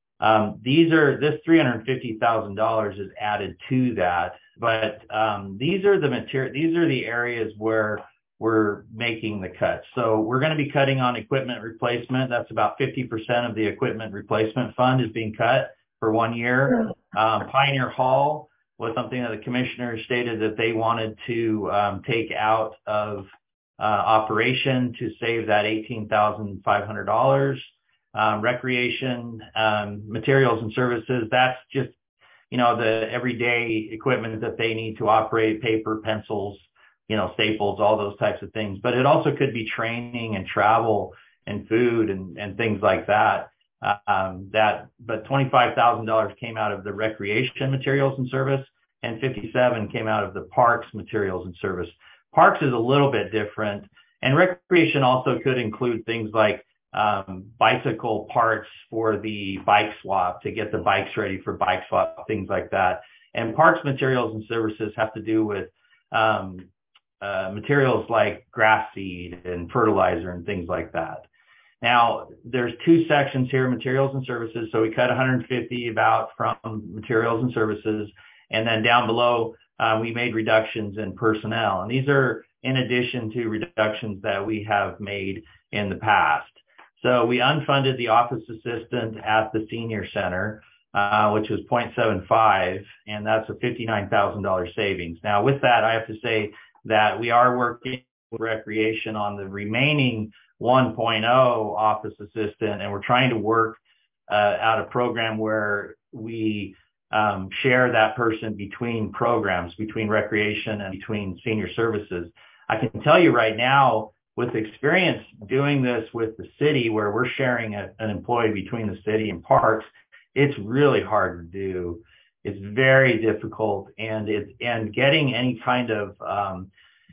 Um, these are, this three hundred fifty thousand dollars is added to that, but um, these are the material, these are the areas where we're making the cuts. So we're going to be cutting on equipment replacement. That's about fifty percent of the equipment replacement fund is being cut for one year. Um, Pioneer Hall was something that the commissioners stated that they wanted to um, take out of uh, operation to save that eighteen thousand five hundred dollars. Um, recreation, um, materials and services, that's just, you know, the everyday equipment that they need to operate, paper, pencils, you know, staples, all those types of things. But it also could be training and travel and food and, and things like that. Um, that, but twenty-five thousand dollars came out of the recreation materials and service, and fifty-seven came out of the parks materials and service. Parks is a little bit different, and recreation also could include things like um, bicycle parts for the bike swap to get the bikes ready for bike swap, things like that. And parks materials and services have to do with um, uh, materials like grass seed and fertilizer and things like that. Now, there's two sections here, materials and services. So we cut one hundred fifty about from materials and services. And then down below, uh, we made reductions in personnel. And these are in addition to reductions that we have made in the past. So we unfunded the office assistant at the senior center, uh, which was zero point seven five, and that's a fifty-nine thousand dollars savings. Now, with that, I have to say that we are working with recreation on the remaining one point oh office assistant, and we're trying to work uh, out a program where we um, share that person between programs, between recreation and between senior services. I can tell you right now, with experience doing this with the city, where we're sharing a, an employee between the city and parks, it's really hard to do. It's very difficult, and it's and getting any kind of um,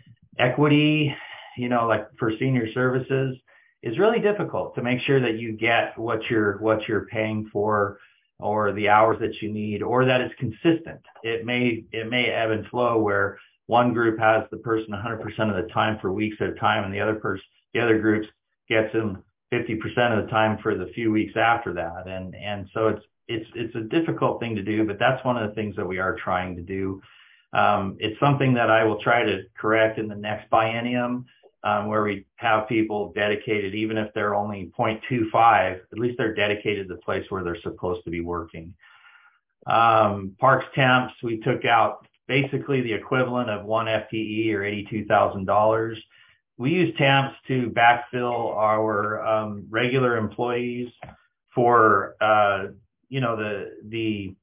equity, you know, like for senior services, is really difficult to make sure that you get what you're what you're paying for, or the hours that you need, or that it's consistent. It may it may ebb and flow where one group has the person one hundred percent of the time for weeks at a time, and the other person, the other groups gets them fifty percent of the time for the few weeks after that. And and so it's it's it's a difficult thing to do, but that's one of the things that we are trying to do. Um, it's something that I will try to correct in the next biennium, um, where we have people dedicated, even if they're only zero point two five, at least they're dedicated to the place where they're supposed to be working. Um, parks temps, we took out basically the equivalent of one F T E or eighty-two thousand dollars. We use temps to backfill our um, regular employees for, uh, you know, the, the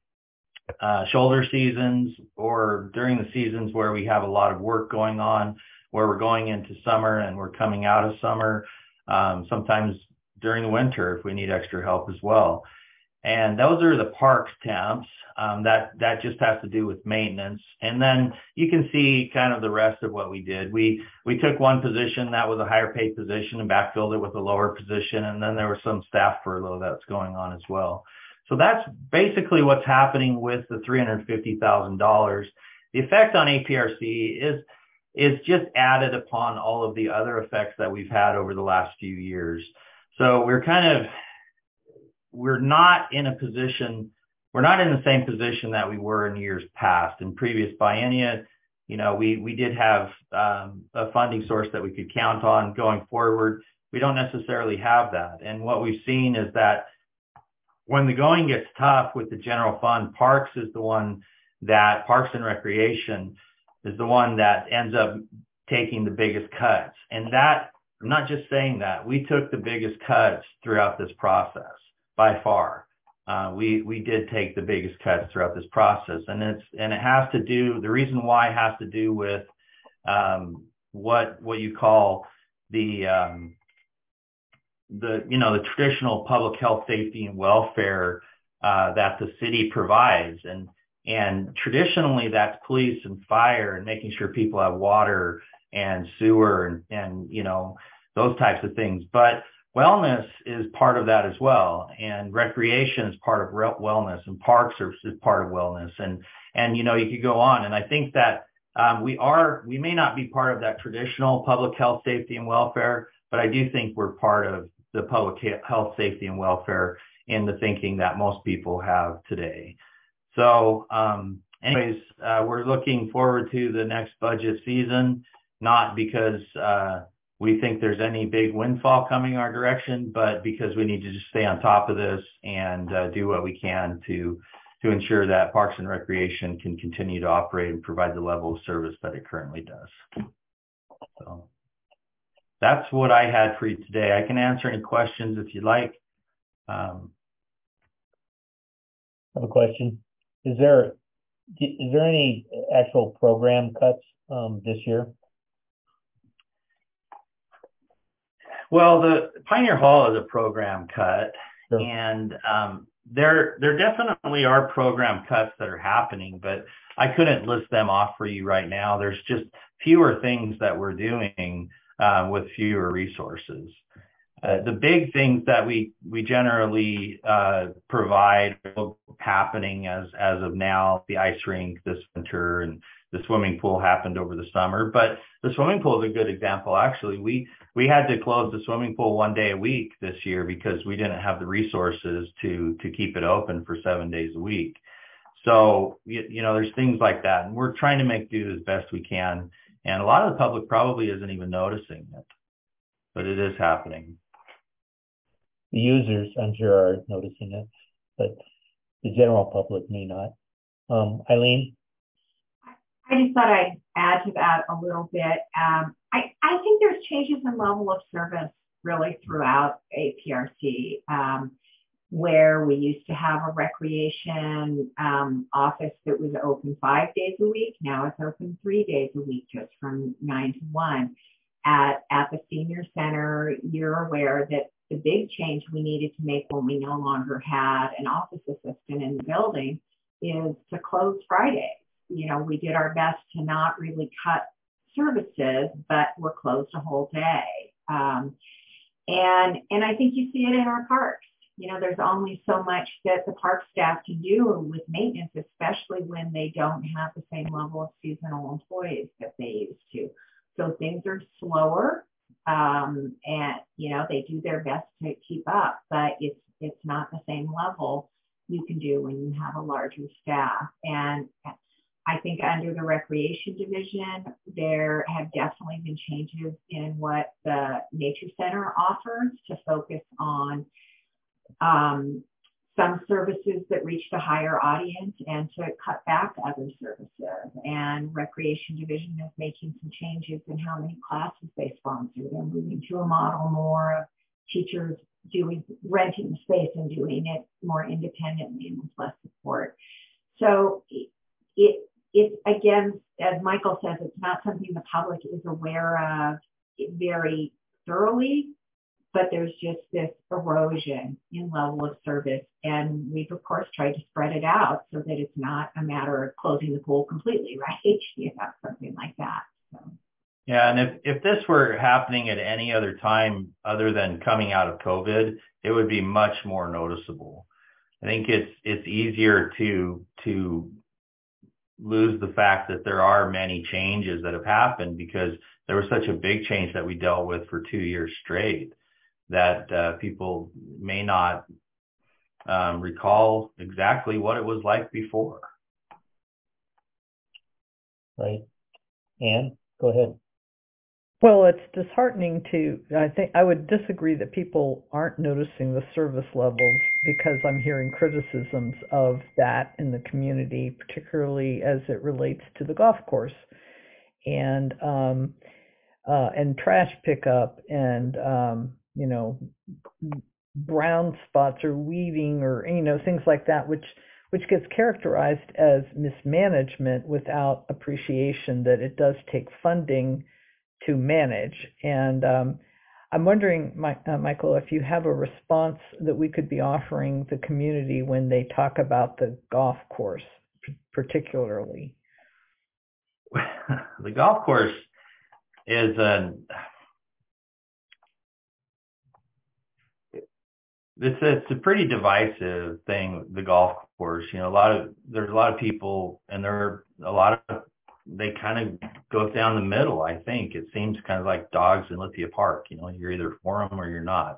uh, shoulder seasons, or during the seasons where we have a lot of work going on, where we're going into summer and we're coming out of summer, um, sometimes during the winter if we need extra help as well. And those are the parks temps. Um, that, that just has to do with maintenance. And then you can see kind of the rest of what we did. We, we took one position that was a higher paid position and backfilled it with a lower position. And then there was some staff furlough that's going on as well. So that's basically what's happening with the three hundred fifty thousand dollars. The effect on A P R C is, is just added upon all of the other effects that we've had over the last few years. So we're kind of, we're not in a position, we're not in the same position that we were in years past. In previous biennia, you know, we, we did have um, a funding source that we could count on going forward. We don't necessarily have that. And what we've seen is that when the going gets tough with the general fund, Parks is the one that, Parks and Recreation is the one that ends up taking the biggest cuts. And that, I'm not just saying that, we took the biggest cuts throughout this process. By far, uh, we we did take the biggest cuts throughout this process, and it's and it has to do. The reason why has to do with um, what what you call the um, the you know the traditional public health, safety, and welfare uh, that the city provides, and and traditionally that's police and fire and making sure people have water and sewer and and you know those types of things, but wellness is part of that as well, and recreation is part of wellness, and parks are is part of wellness, and and you know you could go on. And I think that um, we are, we may not be part of that traditional public health, safety, and welfare, but I do think we're part of the public health, safety, and welfare in the thinking that most people have today. So um, anyways, uh, we're looking forward to the next budget season, not because uh, we think there's any big windfall coming our direction, but because we need to just stay on top of this and uh, do what we can to to ensure that Parks and Recreation can continue to operate and provide the level of service that it currently does. So that's what I had for you today. I can answer any questions if you'd like. Um, I have a question. Is there is there any actual program cuts um, this year? Well, the Pioneer Hall is a program cut, Sure. and um, there there definitely are program cuts that are happening, but I couldn't list them off for you right now. There's just fewer things that we're doing uh, with fewer resources. Uh, the big things that we we generally uh, provide happening as as of now, the ice rink this winter and the swimming pool happened over the summer. But the swimming pool is a good example. Actually, we we had to close the swimming pool one day a week this year because we didn't have the resources to to keep it open for seven days a week. So you, you know, there's things like that, and we're trying to make do as best we can. And a lot of the public probably isn't even noticing it, but it is happening. The users, I'm sure, are noticing it, but the general public may not. Um, Eileen? I just thought I'd add to that a little bit. Um, I, I think there's changes in level of service really throughout A P R C, um, where we used to have a recreation um, office that was open five days a week. Now it's open three days a week, just from nine to one. At, at the senior center, you're aware that the big change we needed to make when we no longer had an office assistant in the building is to close Fridays. You know, we did our best to not really cut services, but we're closed a whole day. Um, and, and I think you see it in our parks. You know, there's only so much that the park staff can do with maintenance, especially when they don't have the same level of seasonal employees that they used to. So things are slower, um, and, you know, they do their best to keep up, but it's, it's not the same level you can do when you have a larger staff. And I think under the recreation division, there have definitely been changes in what the Nature Center offers to focus on um, some services that reach the higher audience and to cut back other services. And recreation division is making some changes in how many classes they sponsor. They're moving to a model more of teachers doing renting space and doing it more independently and with less support. So it it's again, as Michael says, it's not something the public is aware of very thoroughly, but there's just this erosion in level of service. And we've, of course, tried to spread it out so that it's not a matter of closing the pool completely, right? You know, something like that. So. Yeah, and if, if this were happening at any other time other than coming out of COVID, it would be much more noticeable. I think it's it's easier to to lose the fact that there are many changes that have happened because there was such a big change that we dealt with for two years straight that uh, people may not um, recall exactly what it was like before. Right. Ann, go ahead. Well, it's disheartening to, I think, I would disagree that people aren't noticing the service levels because I'm hearing criticisms of that in the community, particularly as it relates to the golf course and, um, uh, and trash pickup and, um, you know, brown spots or weeding or, you know, things like that, which, which gets characterized as mismanagement without appreciation that it does take funding to manage. And um, I'm wondering, My, uh, Michael, if you have a response that we could be offering the community when they talk about the golf course, p- particularly. The golf course is a it's a, it's a pretty divisive thing. The golf course, you know, a lot of there's a lot of people, and there are a lot of they kind of go down the middle, I think. It seems kind of like dogs in Lithia Park. You know, you're either for them or you're not.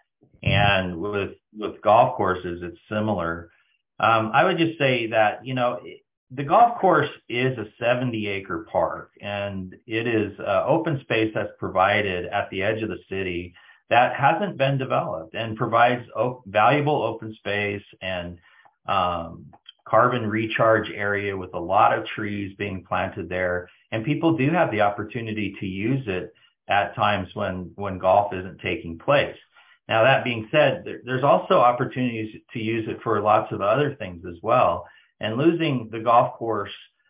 And with with golf courses, it's similar. Um, I would just say that, you know, the golf course is a seventy acre park, and it is uh, open space that's provided at the edge of the city that hasn't been developed, and provides op- valuable open space and um, carbon recharge area with a lot of trees being planted there. And people do have the opportunity to use it at times when, when golf isn't taking place. Now, that being said, there, there's also opportunities to use it for lots of other things as well. And losing the golf course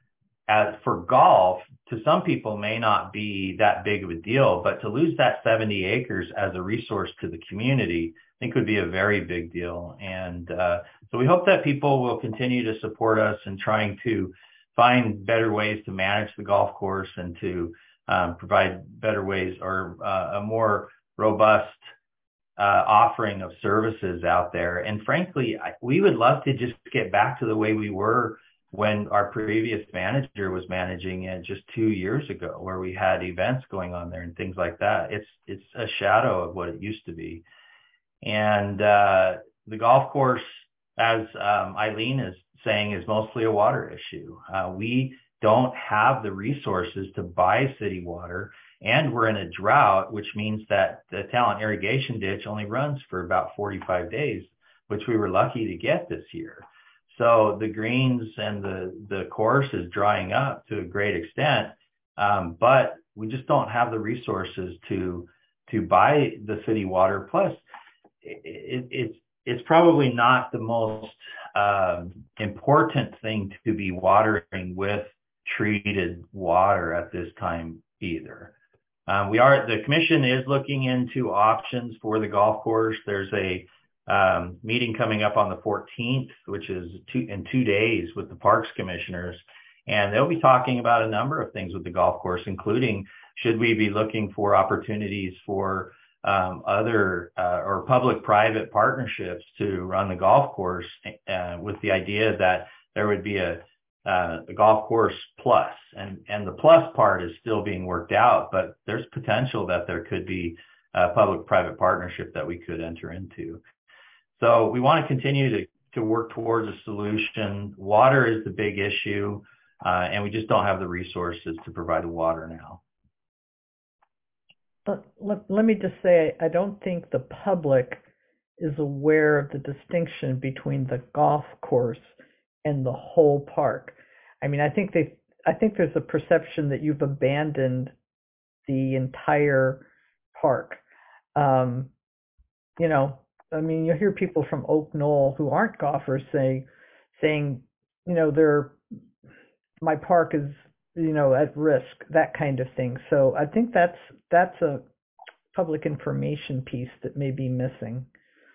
as for golf, to some people may not be that big of a deal, but to lose that seventy acres as a resource to the community, I think would be a very big deal. And uh, so we hope that people will continue to support us in trying to find better ways to manage the golf course and to um, provide better ways or uh, a more robust uh, offering of services out there. And frankly, I, we would love to just get back to the way we were when our previous manager was managing it just two years ago, where we had events going on there and things like that. It's it's a shadow of what it used to be. And uh, the golf course, as um, Eileen is saying, is mostly a water issue. Uh, we don't have the resources to buy city water, and we're in a drought, which means that the Talent irrigation ditch only runs for about forty-five days, which we were lucky to get this year. So the greens and the, the course is drying up to a great extent, um, but we just don't have the resources to to buy the city water. Plus, it, it's it's probably not the most um, important thing to be watering with treated water at this time either. Um, we are the commission is looking into options for the golf course. There's a um, meeting coming up on the fourteenth, which is two, in two days with the parks commissioners, and they'll be talking about a number of things with the golf course, including should we be looking for opportunities for um, other uh, or public-private partnerships to run the golf course, uh, with the idea that there would be a, uh, a golf course plus, and and the plus part is still being worked out, but there's potential that there could be a public-private partnership that we could enter into. So we want to continue to, to work towards a solution. Water is the big issue, uh, and we just don't have the resources to provide the water now. But let, let me just say, I don't think the public is aware of the distinction between the golf course and the whole park. I mean, I think they, I think there's a perception that you've abandoned the entire park. Um, you know, I mean, you hear people from Oak Knoll who aren't golfers say, saying, you know, they're, my park is, you know, at risk, that kind of thing. So I think that's that's a public information piece that may be missing.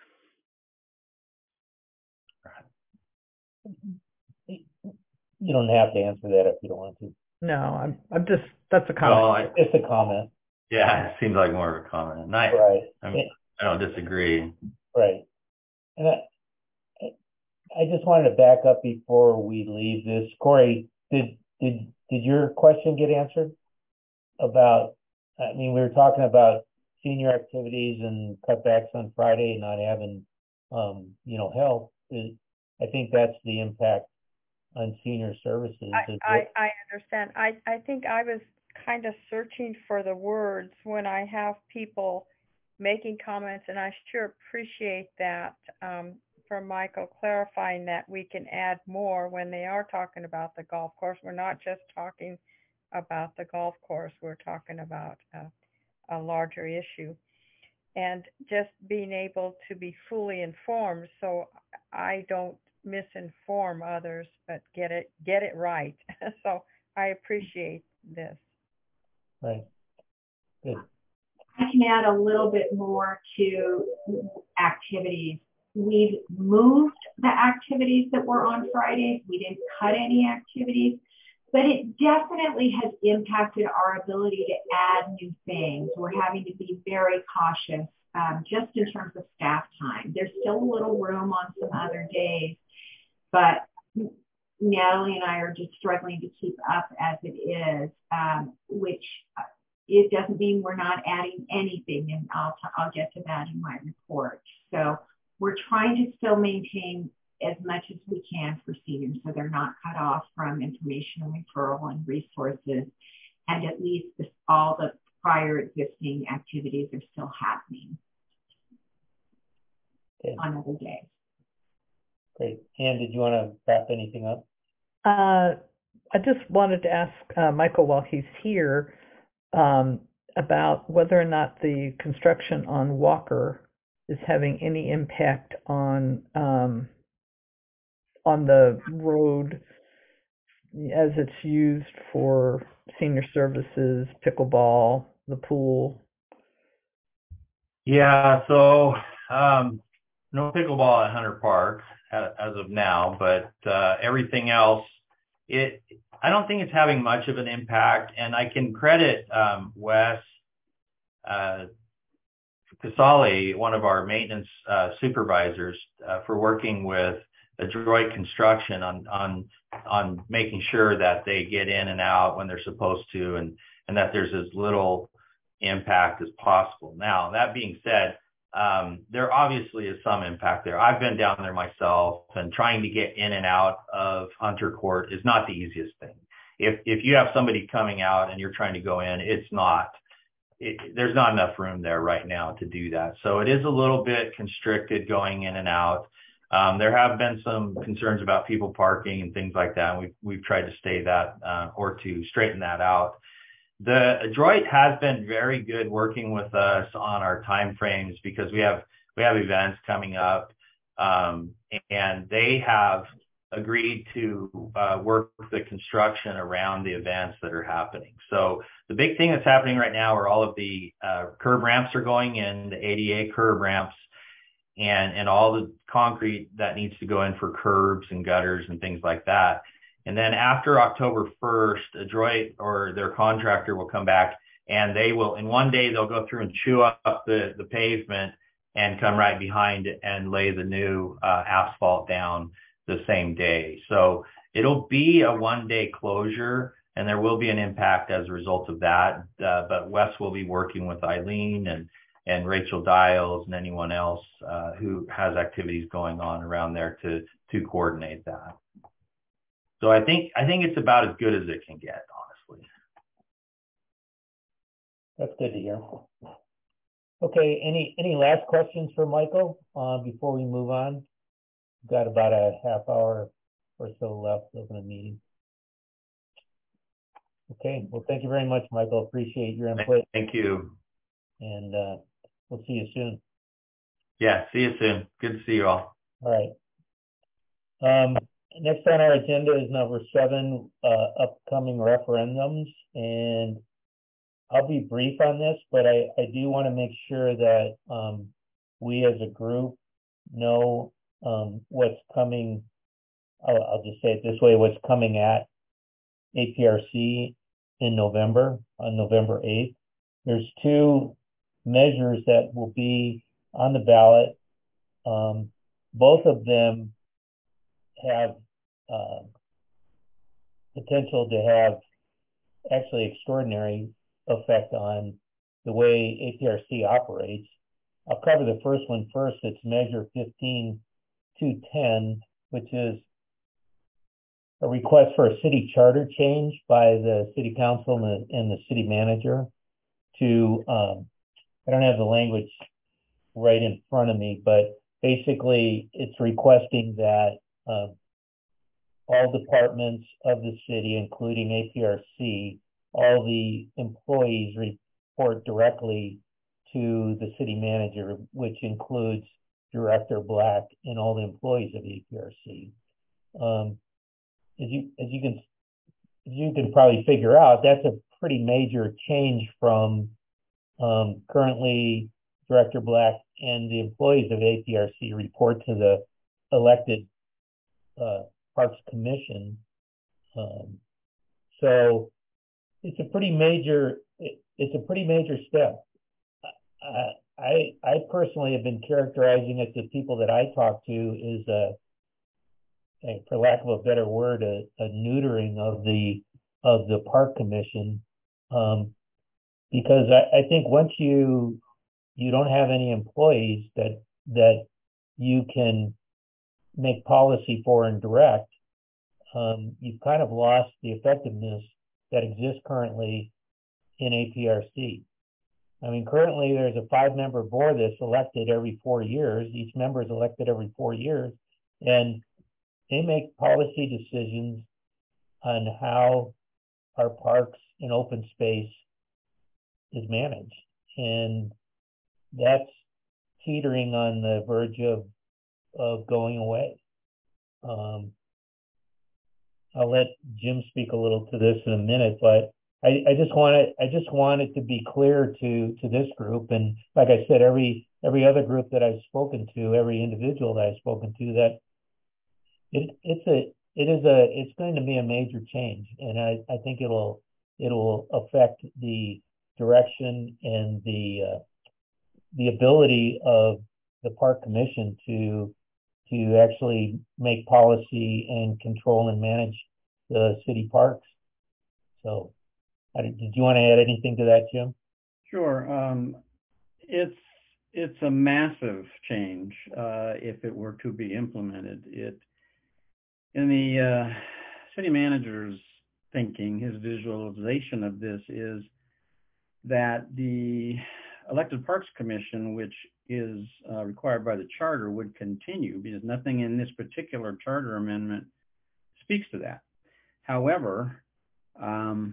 You don't have to answer that if you don't want to. No, I'm I'm just that's a comment. Well, I, It's a comment. yeah, it seems like more of a comment. And I, Right. I, mean, I don't disagree. Right. And I, I just wanted to back up before we leave this. Corey, did did did your question get answered about? I mean, we were talking about senior activities and cutbacks on Friday, not having, um, you know, help. I think that's the impact on senior services. I, I, I understand. I, I think I was kind of searching for the words when I have people making comments, and I sure appreciate that um, from Michael clarifying that we can add more when they are talking about the golf course. We're not just talking about the golf course, we're talking about uh, a larger issue. And just being able to be fully informed so I don't misinform others, but get it get it right. So I appreciate this. Right. Good. I can add a little bit more to activities. We've moved the activities that were on Fridays. We didn't cut any activities, but it definitely has impacted our ability to add new things. We're having to be very cautious um, just in terms of staff time. There's still a little room on some other days, but Natalie and I are just struggling to keep up as it is, um, which it doesn't mean we're not adding anything, and I'll, I'll get to that in my report. So we're trying to still maintain as much as we can for seniors so they're not cut off from information and referral and resources, and at least this, all the prior existing activities are still happening okay. on other days. Great. Ann, did you want to wrap anything up? Uh, I just wanted to ask uh, Michael while he's here um, about whether or not the construction on Walker is having any impact on um, on the road as it's used for senior services, pickleball, the pool. Yeah, so um, no pickleball at Hunter Park as of now, but uh, everything else, it I don't think it's having much of an impact. And I can credit um, Wes uh, Casale, one of our maintenance uh, supervisors, uh, for working with Adroit Construction on on on making sure that they get in and out when they're supposed to, and and that there's as little impact as possible. Now, that being said, um, there obviously is some impact there. I've been down there myself, and trying to get in and out of Hunter Court is not the easiest thing. If if you have somebody coming out and you're trying to go in, it's not. It, there's not enough room there right now to do that. So it is a little bit constricted going in and out. Um, there have been some concerns about people parking and things like that. And we've, we've tried to stay that uh, or to straighten that out. The Adroit has been very good working with us on our time frames because we have we have events coming up, um, and they have agreed to uh, work the construction around the events that are happening. So the big thing that's happening right now are all of the uh, curb ramps are going in, the A D A curb ramps, and and all the concrete that needs to go in for curbs and gutters and things like that. And then after October first, Adroit or their contractor will come back, and they will, in one day, they'll go through and chew up the, the pavement and come right behind it and lay the new uh, asphalt down the same day. So it'll be a one-day closure, and there will be an impact as a result of that. Uh, but Wes will be working with Eileen and and Rachel Dials and anyone else uh, who has activities going on around there to to coordinate that. So I think I think it's about as good as it can get, honestly. That's good to hear. Okay, any any last questions for Michael uh, before we move on? We've got about a half hour or so left of the meeting. Okay, well, thank you very much, Michael. Appreciate your input. Thank you. And uh, we'll see you soon. Yeah, see you soon. Good to see you all. All right. Um, next on our agenda is number seven, uh, upcoming referendums. And I'll be brief on this, but I, I do want to make sure that um, we as a group know um, what's coming. I'll, I'll just say it this way, what's coming at A P R C in November, on November eighth. There's two measures that will be on the ballot. Um, both of them have uh, potential to have actually extraordinary effect on the way A P R C operates. I'll cover the first one first. It's Measure fifteen two ten, which is a request for a city charter change by the city council and the, and the city manager to, um, I don't have the language right in front of me, but basically it's requesting that uh, all departments of the city, including A P R C, all the employees report directly to the city manager, which includes Director Black and all the employees of A P R C. Um, as you as you can as you can probably figure out, that's a pretty major change from um, currently Director Black and the employees of A P R C report to the elected uh, Parks Commission. Um, so it's a pretty major it, it's a pretty major step. I, I I personally have been characterizing it to people that I talk to is a a, for lack of a better word, a, a neutering of the of the park commission, um, because I, I think once you you don't have any employees that that you can make policy for and direct, um, you've kind of lost the effectiveness that exists currently in A P R C. I mean, currently there's a five-member board that's elected every four years. Each member is elected every four years, and they make policy decisions on how our parks and open space is managed. And that's teetering on the verge of, of going away. Um, I'll let Jim speak a little to this in a minute, but I, I just want it, I just want it to be clear to, to this group. And like I said, every, every other group that I've spoken to, every individual that I've spoken to, that it, it's a, it is a, it's going to be a major change. And I, I think it'll, it'll affect the direction and the, uh, the ability of the park commission to, to actually make policy and control and manage the city parks. So, I, did you want to add anything to that, Jim? Sure. Um, it's it's a massive change uh, if it were to be implemented. It in the uh, city manager's thinking, his visualization of this is that the elected Parks Commission, which is uh, required by the charter, would continue because nothing in this particular charter amendment speaks to that. However, um,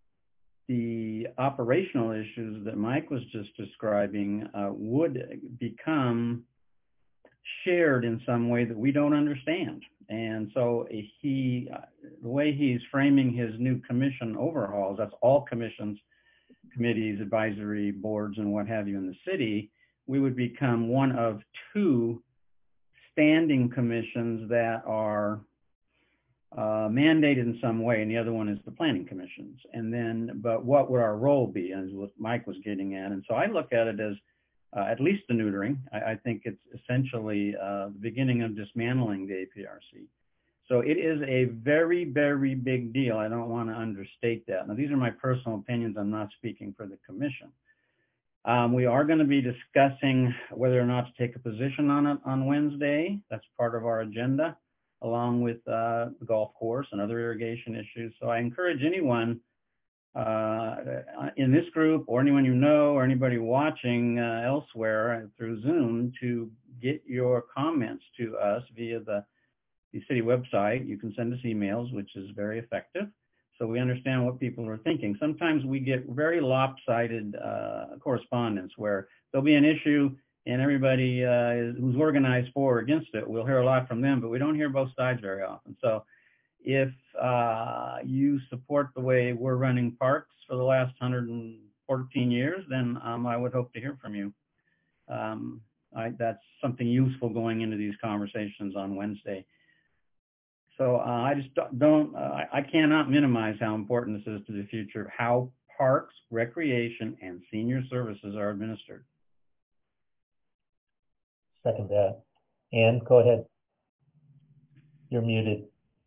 the operational issues that Mike was just describing uh, would become shared in some way that we don't understand. And so he, uh, the way he's framing his new commission overhauls, that's all commissions, committees, advisory boards, and what have you in the city, we would become one of two standing commissions that are uh, mandated in some way, and the other one is the planning commissions. And then, but what would our role be, as what Mike was getting at. And so I look at it as uh, at least the neutering. I, I think it's essentially uh, the beginning of dismantling the A P R C. So it is a very, very big deal. I don't want to understate that. Now, these are my personal opinions. I'm not speaking for the commission. Um, we are going to be discussing whether or not to take a position on it on Wednesday. That's part of our agenda, along with uh, the golf course and other irrigation issues. So I encourage anyone uh, in this group or anyone you know or anybody watching uh, elsewhere through Zoom to get your comments to us via the the city website. You can send us emails, which is very effective, so we understand what people are thinking. Sometimes we get very lopsided uh, correspondence where there'll be an issue and everybody uh, is, who's organized for or against it, we'll hear a lot from them, but we don't hear both sides very often. So if uh, you support the way we're running parks for the last one hundred fourteen years, then um, I would hope to hear from you. Um, I, that's something useful going into these conversations on Wednesday. So uh, I just don't, uh, I cannot minimize how important this is to the future of how parks, recreation, and senior services are administered. Second that. Ann, go ahead. You're muted.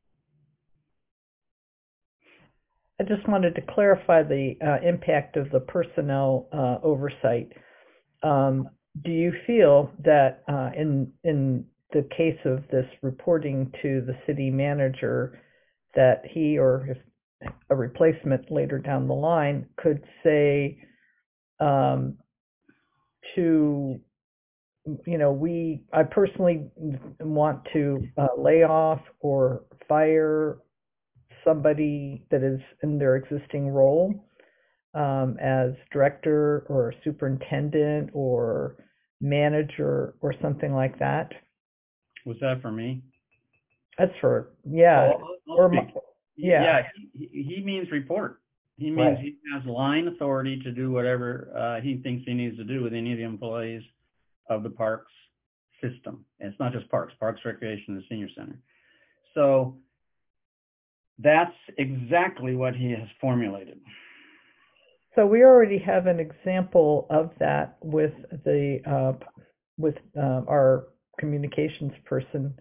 I just wanted to clarify the uh, impact of the personnel uh, oversight. Um, do you feel that uh, in in the case of this reporting to the city manager, that he or if a replacement later down the line could say um, to, you know, we, I personally want to uh, lay off or fire somebody that is in their existing role um, as director or superintendent or manager or something like that? Was that for me? That's for, yeah. I'll, I'll or speak. my, yeah. Yeah, he, he means report. He means right. He has line authority to do whatever uh, he thinks he needs to do with any of the employees of the parks system. And it's not just parks, parks, recreation, and senior center. So that's exactly what he has formulated. So we already have an example of that with the uh, with uh, our communications person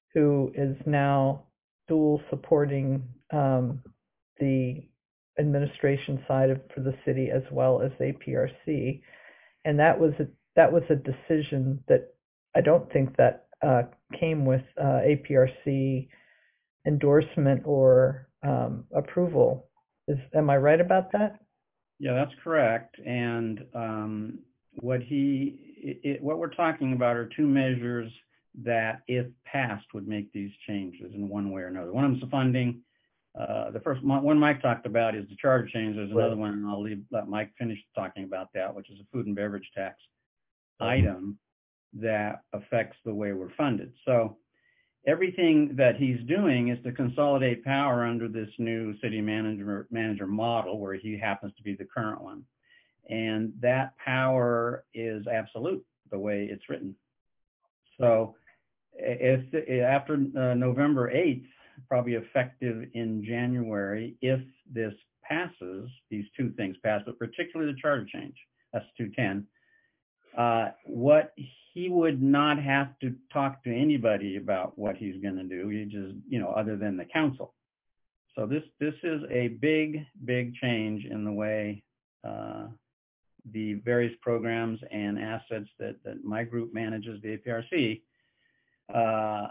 who is now dual supporting um, the administration side of for the city as well as A P R C, and that was a that was a decision that I don't think that uh, came with uh, A P R C endorsement or um, approval. Is am I right about that? Yeah, that's correct. And um, what he it, it, what we're talking about are two measures that, if passed, would make these changes in one way or another. One of them's the funding. Uh, the first one Mike talked about is the charge change. There's another one, and I'll leave let Mike finish talking about that, which is a food and beverage tax item that affects the way we're funded. So everything that he's doing is to consolidate power under this new city manager manager model, where he happens to be the current one. And that power is absolute, the way it's written. So if after uh, November eighth, probably effective in January, if this passes, these two things pass, but particularly the charter change, that's two ten, uh, what he would not have to talk to anybody about what he's going to do. He just, you know, other than the council. So this this is a big, big change in the way uh, the various programs and assets that, that my group manages, the A P R C, uh,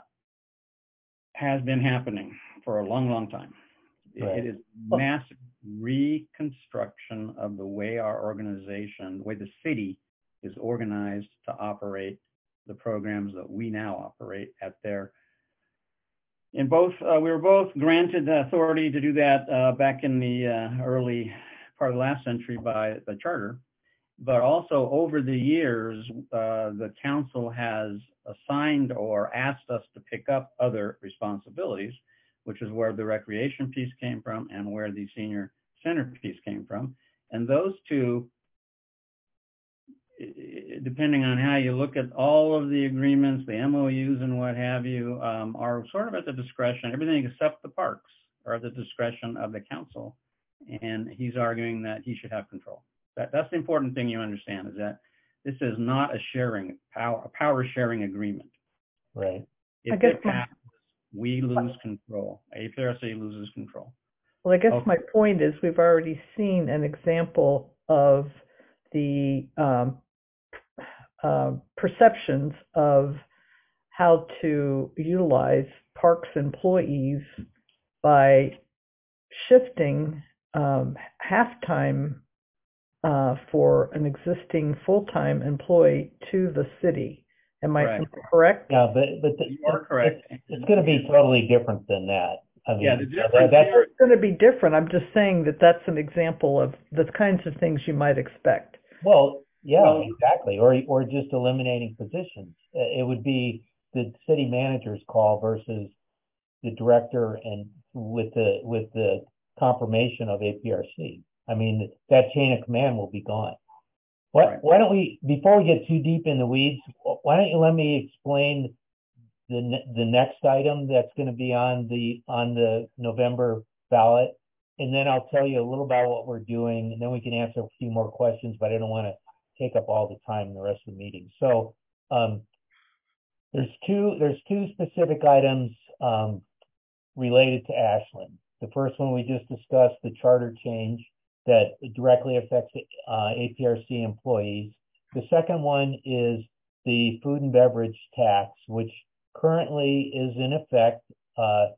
has been happening for a long, long time. Right. It is massive reconstruction of the way our organization, the way the city is organized to operate the programs that we now operate at their, in both, uh, we were both granted the authority to do that uh, back in the uh, early part of the last century by the charter, but also over the years, uh, the council has assigned or asked us to pick up other responsibilities, which is where the recreation piece came from and where the senior center piece came from. And those two, depending on how you look at all of the agreements, the M O Us and what have you, um, are sort of at the discretion, everything except the parks are at the discretion of the council. And he's arguing that he should have control. That, that's the important thing you understand, is that this is not a sharing, power, a power sharing agreement. Right. If I guess it passes, we lose control. A P R C loses control. Well, I guess Okay. my point is we've already seen an example of the um, uh, perceptions of how to utilize parks employees by shifting um, half-time uh, for an existing full-time employee to the city. Am I Right. correct? Yeah, but but the, You are correct. It's, it's going to be totally different than that. I mean, Yeah, the that, difference that's here- It's going to be different. I'm just saying that that's an example of the kinds of things you might expect. well, yeah, Well- exactly. Or or just eliminating positions. Uh, It would be the city manager's call versus the director, and with the with the confirmation of A P R C. I mean, that chain of command will be gone. Why, Right. why don't we, before we get too deep in the weeds, why don't you let me explain the ne- the next item that's going to be on the on the November ballot, and then I'll tell you a little about what we're doing, and then we can answer a few more questions. But I don't want to take up all the time in the rest of the meeting. So um, there's two there's two specific items um, related to Ashland. The first one we just discussed, the charter change that directly affects uh, A P R C employees. The second one is the food and beverage tax, which currently is in effect uh,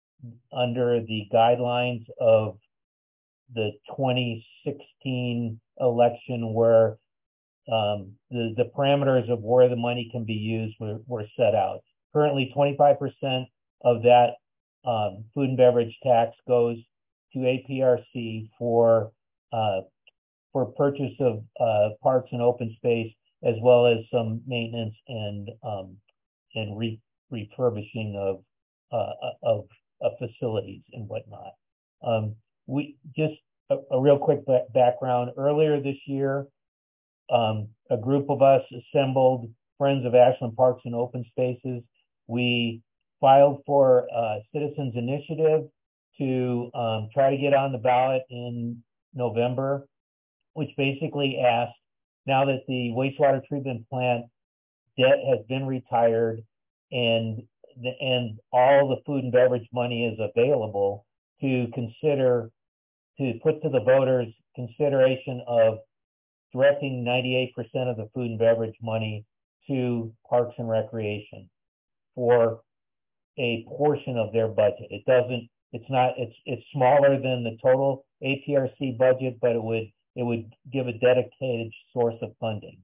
under the guidelines of the twenty sixteen election, where um, the, the parameters of where the money can be used were, were set out. Currently, twenty-five percent of that um, food and beverage tax goes to A P R C for uh, for purchase of uh, parks and open space, as well as some maintenance and um, and re refurbishing of uh, of, of facilities and whatnot. Um, we just a, a real quick background. Earlier this year, um, a group of us assembled, Friends of Ashland Parks and Open Spaces. We filed for a citizens initiative to um, try to get on the ballot in November, which basically asked, now that the wastewater treatment plant debt has been retired and the, and all the food and beverage money is available to consider, to put to the voters consideration of directing ninety-eight percent of the food and beverage money to Parks and Recreation for a portion of their budget. It doesn't, it's not, it's it's smaller than the total A P R C budget, but it would it would give a dedicated source of funding.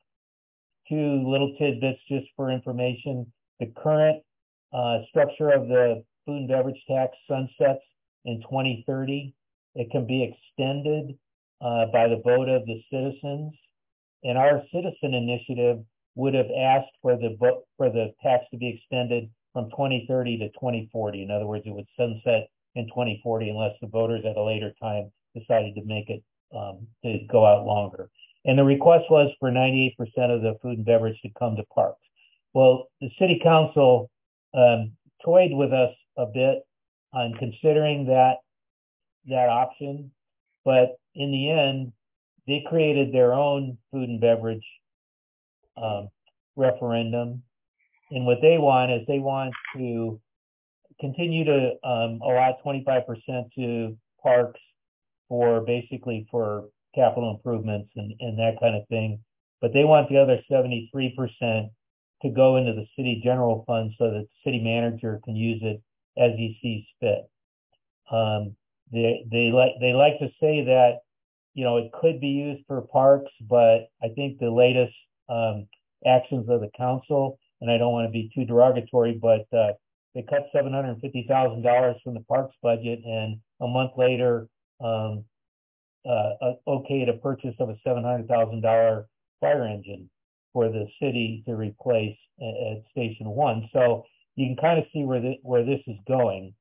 Two little tidbits just for information. The current uh, structure of the food and beverage tax sunsets in twenty thirty. It can be extended uh, by the vote of the citizens. And our citizen initiative would have asked for the for the tax to be extended from twenty thirty to twenty forty. In other words, it would sunset in twenty forty unless the voters at a later time decided to make it um, to go out longer. And the request was for ninety-eight percent of the food and beverage to come to parks. Well, the city council um, toyed with us a bit on considering that that option, but in the end, they created their own food and beverage um, referendum. And what they want is they want to continue to um, allot twenty-five percent to parks for basically for capital improvements and, and that kind of thing. But they want the other seventy-three percent to go into the city general fund so that the city manager can use it as he sees fit. Um, they they like they like to say that, you know, it could be used for parks, but I think the latest um, actions of the council, and I don't want to be too derogatory, but uh, they cut seven hundred fifty thousand dollars from the parks budget, and a month later, um, uh, uh, okayed a purchase of a seven hundred thousand dollars fire engine for the city to replace at, at Station One. So you can kind of see where the, where this is going.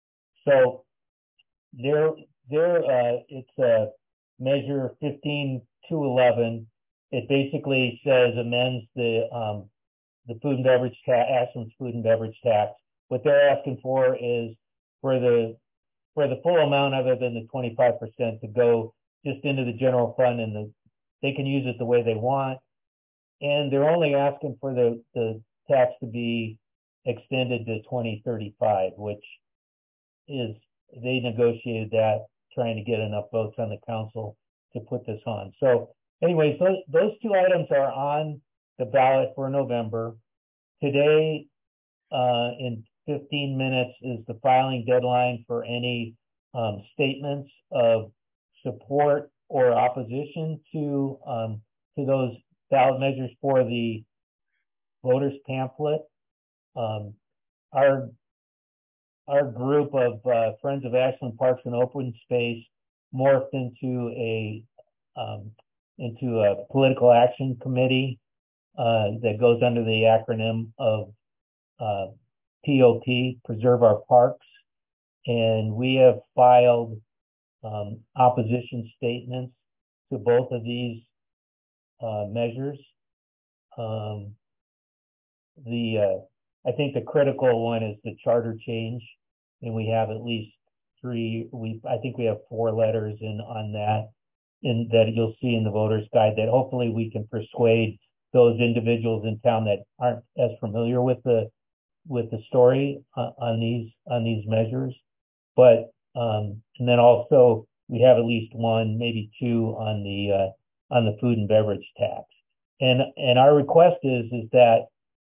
So there, there, uh, it's a measure fifteen two eleven. It basically says amends the um, the food and beverage tax, Ashland's food and beverage tax. What they're asking for is for the for the full amount other than the twenty-five percent to go just into the general fund, and the, they can use it the way they want. And they're only asking for the, the tax to be extended to twenty thirty-five, which is, they negotiated that, trying to get enough votes on the council to put this on. So anyways, those, those two items are on the ballot for November. Today, uh, in fifteen minutes is the filing deadline for any um, statements of support or opposition to um, to those ballot measures for the voters pamphlet. Um, our our group of uh, Friends of Ashland Parks and Open Space morphed into a um, into a political action committee uh, that goes under the acronym of uh, P O P, Preserve Our Parks, and we have filed um, opposition statements to both of these uh, measures. Um, the uh, I think the critical one is the charter change, and we have at least three. We I think we have four letters in on that, in that you'll see in the voters guide, that hopefully we can persuade those individuals in town that aren't as familiar with the with the story uh, on these on these measures. But um, and then also we have at least one, maybe two on the uh, on the food and beverage tax. And and our request is is that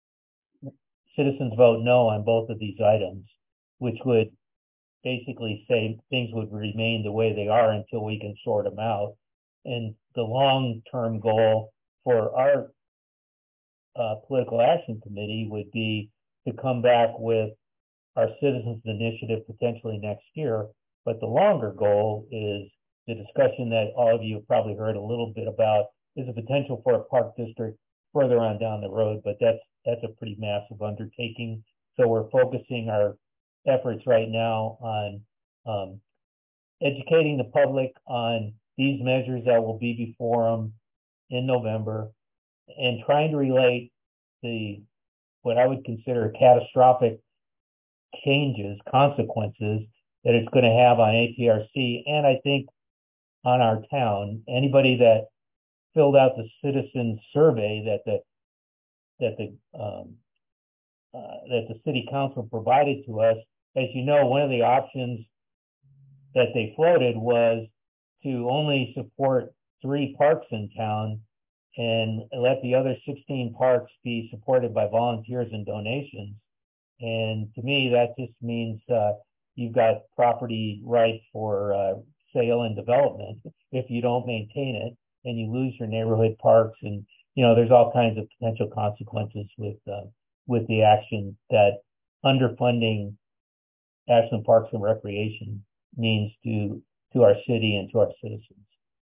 citizens vote no on both of these items, which would basically say things would remain the way they are until we can sort them out. And the long-term goal for our uh, political action committee would be to come back with our citizens initiative potentially next year. But the longer goal is the discussion that all of you have probably heard a little bit about, is the potential for a park district further on down the road, but that's that's a pretty massive undertaking. So we're focusing our efforts right now on um, educating the public on these measures that will be before them in November, and trying to relate the what I would consider catastrophic changes, consequences that it's going to have on A P R C, and I think on our town. Anybody that filled out the citizen survey that the that the um, uh, that the city council provided to us. As you know, one of the options that they floated was to only support three parks in town and let the other sixteen parks be supported by volunteers and donations. And to me, that just means uh, you've got property rights for uh, sale and development if you don't maintain it, and you lose your neighborhood parks. And you know, there's all kinds of potential consequences with uh, with the action that underfunding Ashland Parks and Recreation means to to our city and to our citizens.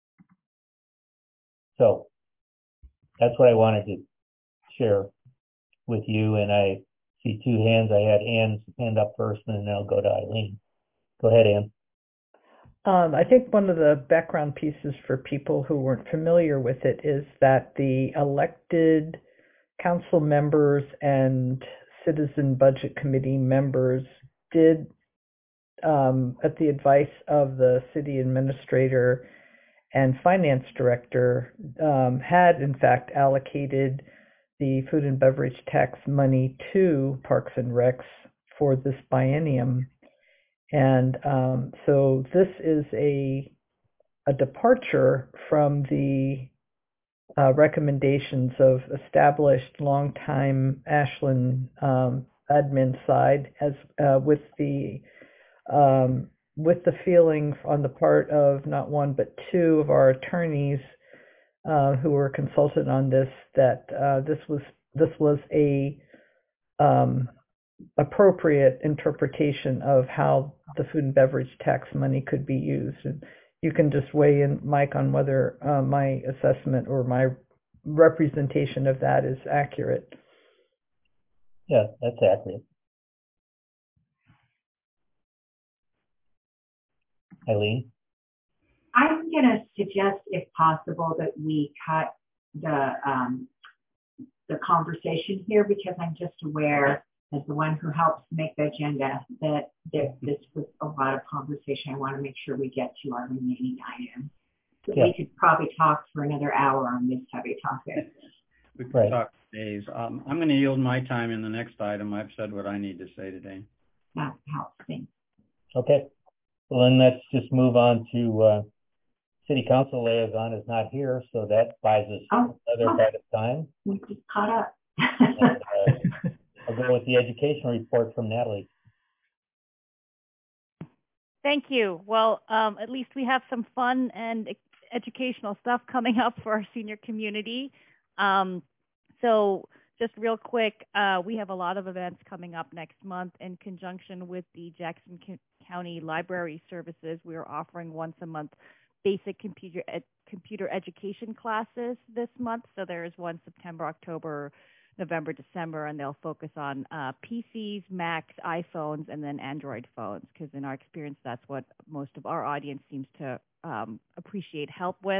So that's what I wanted to share with you. And I see two hands. I had Ann's hand up first, and then I'll go to Eileen. Go ahead, Ann. Um, I think one of the background pieces for people who weren't familiar with it is that the elected council members and citizen budget committee members did, um, at the advice of the city administrator and finance director, um, had in fact allocated the food and beverage tax money to Parks and Recs for this biennium. And um, so this is a a departure from the uh, recommendations of established longtime Ashland um, admin side, as uh, with the um, with the feeling on the part of not one but two of our attorneys uh, who were consulted on this, that uh, this was this was a um, appropriate interpretation of how the food and beverage tax money could be used. And you can just weigh in, Mike, on whether uh, my assessment or my representation of that is accurate. Yeah, that's accurate. Eileen? I'm going to suggest, if possible, that we cut the um, the conversation here, because I'm just aware, as the one who helps make the agenda, that there, this was a lot of conversation. I want to make sure we get to our remaining items. So yeah. We could probably talk for another hour on this heavy topic. We could right. talk for days. Um, I'm going to yield my time in the next item. I've said what I need to say today. That helps. Thanks. Okay. Well, then let's just move on to uh, City Council liaison is not here, so that buys us oh, another oh. bit of time. We just caught up. and, uh, I'll go with the education report from Natalie. Thank you. Well, um, at least we have some fun and educational stuff coming up for our senior community. Um, so just real quick, uh, we have a lot of events coming up next month in conjunction with the Jackson County Library Services. We are offering once a month basic computer ed computer education classes this month. So there is one September, October, November, December, and they'll focus on uh, P Cs, Macs, iPhones, and then Android phones, because in our experience, that's what most of our audience seems to um, appreciate help with.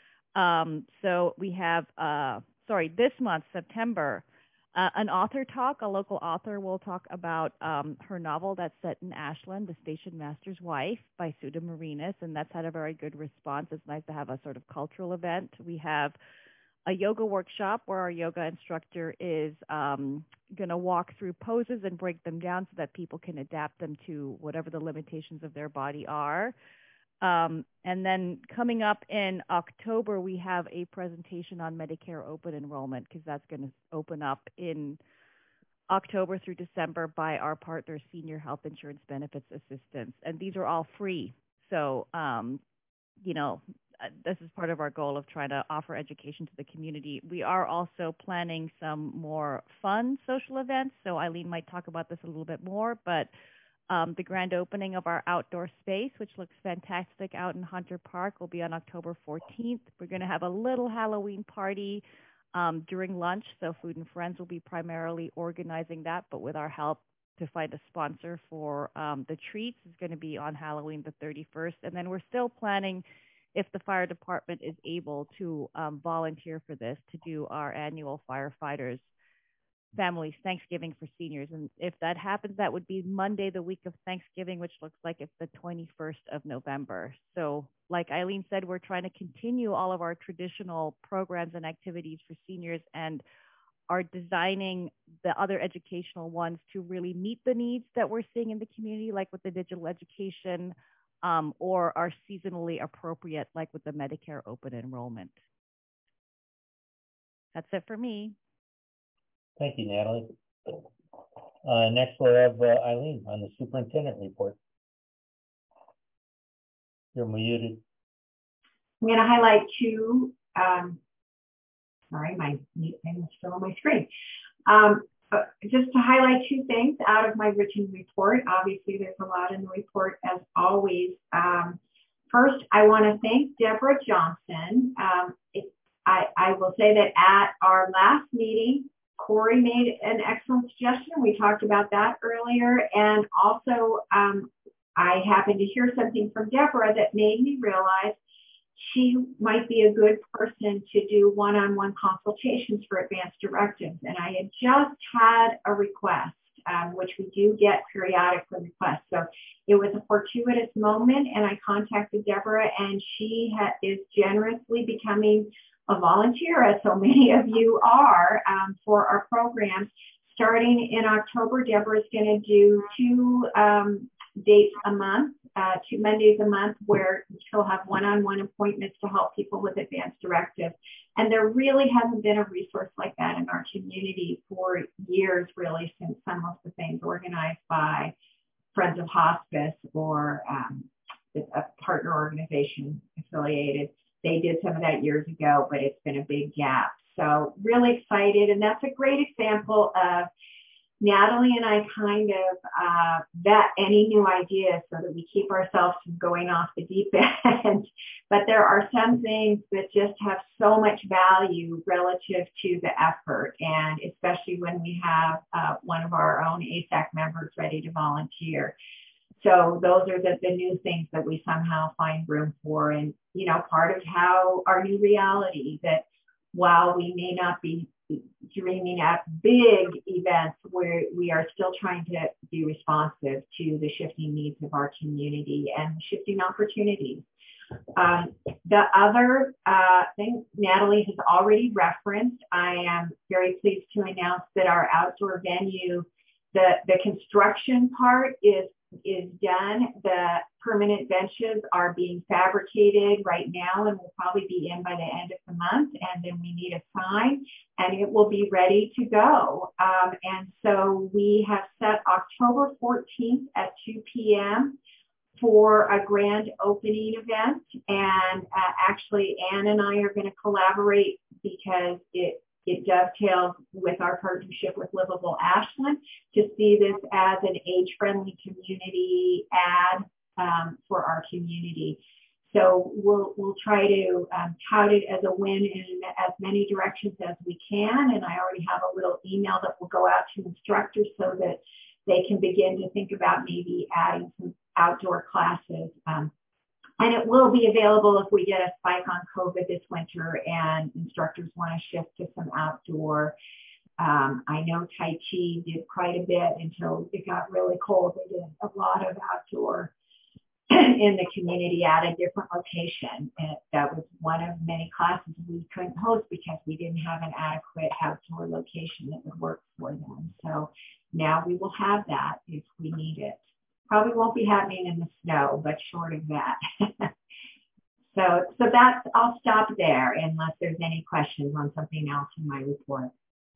Um, so we have, uh, sorry, this month, September, uh, an author talk. A local author will talk about um, her novel that's set in Ashland, The Station Master's Wife by Suda Marinas, and that's had a very good response. It's nice to have a sort of cultural event. We have a yoga workshop where our yoga instructor is um, going to walk through poses and break them down so that people can adapt them to whatever the limitations of their body are. Um, and then coming up in October, we have a presentation on Medicare open enrollment, because that's going to open up in October through December by our partner, Senior Health Insurance Benefits Assistance. And these are all free. So, um, you know, this is part of our goal of trying to offer education to the community. We are also planning some more fun social events. So Eileen might talk about this a little bit more, but um, the grand opening of our outdoor space, which looks fantastic out in Hunter Park, will be on October fourteenth. We're going to have a little Halloween party um, during lunch. So Food and Friends will be primarily organizing that, but with our help to find a sponsor for um, the treats. Is going to be on Halloween the thirty-first. And then we're still planning, if the fire department is able to um, volunteer for this, to do our annual firefighters families Thanksgiving for seniors. And if that happens, that would be Monday, the week of Thanksgiving, which looks like it's the twenty-first of November. So like Eileen said, we're trying to continue all of our traditional programs and activities for seniors and are designing the other educational ones to really meet the needs that we're seeing in the community, like with the digital education, um, or are seasonally appropriate, like with the Medicare open enrollment. That's it for me. Thank you, Natalie. Uh, next, we'll have uh, Eileen on the superintendent report. You're muted. I'm going to highlight two. Um, sorry, my thing is still on my screen. Um, uh, just to highlight two things out of my written report. Obviously, there's a lot in the report, as always. Um, first, I want to thank Deborah Johnson. Um, it, I, I will say that at our last meeting, Corey made an excellent suggestion. We talked about that earlier. And also, um, I happened to hear something from Deborah that made me realize she might be a good person to do one-on-one consultations for advanced directives. And I had just had a request, um, which we do get periodically requests. So it was a fortuitous moment, and I contacted Deborah, and she ha- is generously becoming a volunteer, as so many of you are, um, for our programs. Starting in October, Deborah is going to do two um, dates a month, uh, two Mondays a month, where she'll have one-on-one appointments to help people with advanced directives. And there really hasn't been a resource like that in our community for years, really, since some of the things organized by Friends of Hospice or um, a partner organization affiliated. They did some of that years ago, but it's been a big gap. So really excited. And that's a great example of Natalie and I kind of uh, vet any new ideas so that we keep ourselves from going off the deep end. But there are some things that just have so much value relative to the effort, and especially when we have uh, one of our own A S A C members ready to volunteer. So those are the, the new things that we somehow find room for. And, you know, part of how our new reality that while we may not be dreaming at big events, where we are still trying to be responsive to the shifting needs of our community and shifting opportunities. Um, the other uh, thing Natalie has already referenced, I am very pleased to announce that our outdoor venue, the, the construction part is is done. The permanent benches are being fabricated right now and will probably be in by the end of the month. And then we need a sign and it will be ready to go. Um, and so we have set October fourteenth at two p m for a grand opening event. And uh, actually, Ann and I are going to collaborate because it It dovetails with our partnership with Livable Ashland to see this as an age-friendly community ad um, for our community. So we'll we'll try to um, tout it as a win in as many directions as we can. And I already have a little email that will go out to instructors so that they can begin to think about maybe adding some outdoor classes. Um, And it will be available if we get a spike on COVID this winter and instructors want to shift to some outdoor. Um, I know Tai Chi did quite a bit until it got really cold. They did a lot of outdoor in the community at a different location. And that was one of many classes we couldn't host because we didn't have an adequate outdoor location that would work for them. So now we will have that if we need it. Probably won't be happening in the snow, but short of that. so, so that's, I'll stop there unless there's any questions on something else in my report.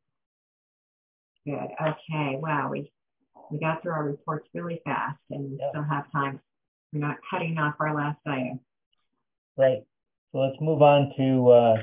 Good. Okay. Wow. We, we got through our reports really fast and we yeah. still have time. We're not cutting off our last item. Right. So let's move on to uh,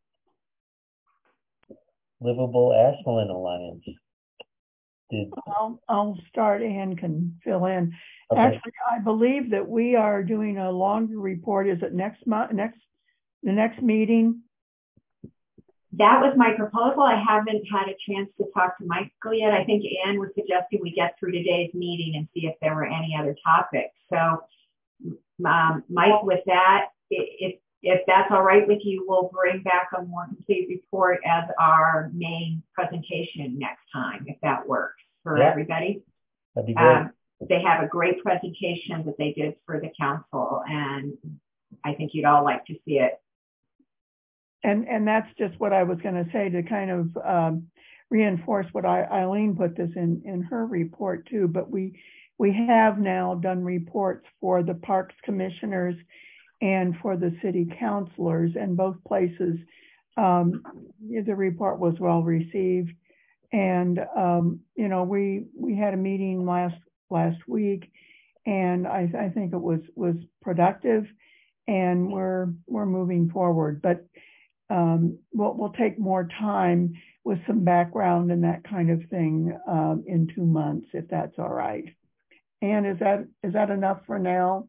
Livable Ashland Alliance. Did... I'll, I'll start. Ann can fill in. Okay. Actually, I believe that we are doing a longer report. Is it next month, next, the next meeting? That was my proposal. I haven't had a chance to talk to Michael yet. I think Ann was suggesting we get through today's meeting and see if there were any other topics. So, um, Mike, with that, if, if that's all right with you, we'll bring back a more complete report as our main presentation next time, if that works for yeah. everybody. That'd be great. Um, they have a great presentation that they did for the council, and I think you'd all like to see it. And and that's just what I was going to say, to kind of um, reinforce what I, Eileen put this in, in her report too, but we, we have now done reports for the parks commissioners and for the city councilors, and both places, um, the report was well received. And, um, you know, we, we had a meeting last, last week, and I, I think it was, was productive, and we're, we're moving forward. But um, we'll, we'll take more time with some background and that kind of thing um, in two months, if that's all right. And is that, is that enough for now?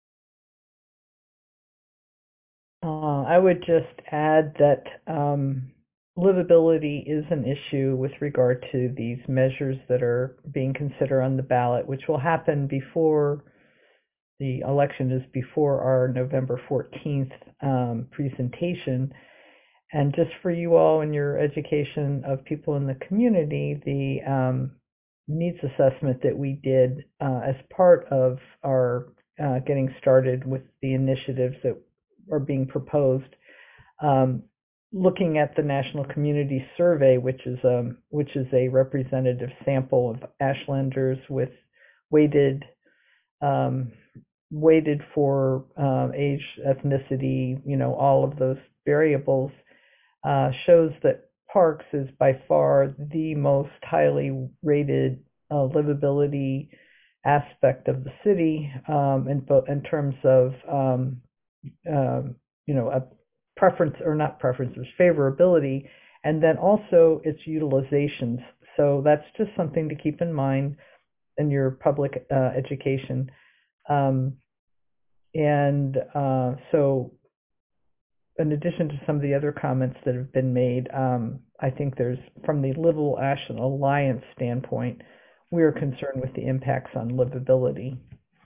Uh, I would just add that um, livability is an issue with regard to these measures that are being considered on the ballot, which will happen before the election, is before our November fourteenth um, presentation. And just for you all in your education of people in the community, the um, needs assessment that we did uh, as part of our uh, getting started with the initiatives that are being proposed, um, looking at the National Community Survey, which is um, which is a representative sample of Ashlanders with weighted um, weighted for uh, age, ethnicity, you know, all of those variables, uh, shows that Parks is by far the most highly rated uh, livability aspect of the city, um, in, in terms of um, um, you know, a preference, or not preference, it was favorability, and then also its utilizations. So that's just something to keep in mind in your public uh, education. Um, and uh, so in addition to some of the other comments that have been made, um, I think there's, from the Livable Ashland Alliance standpoint, we are concerned with the impacts on livability.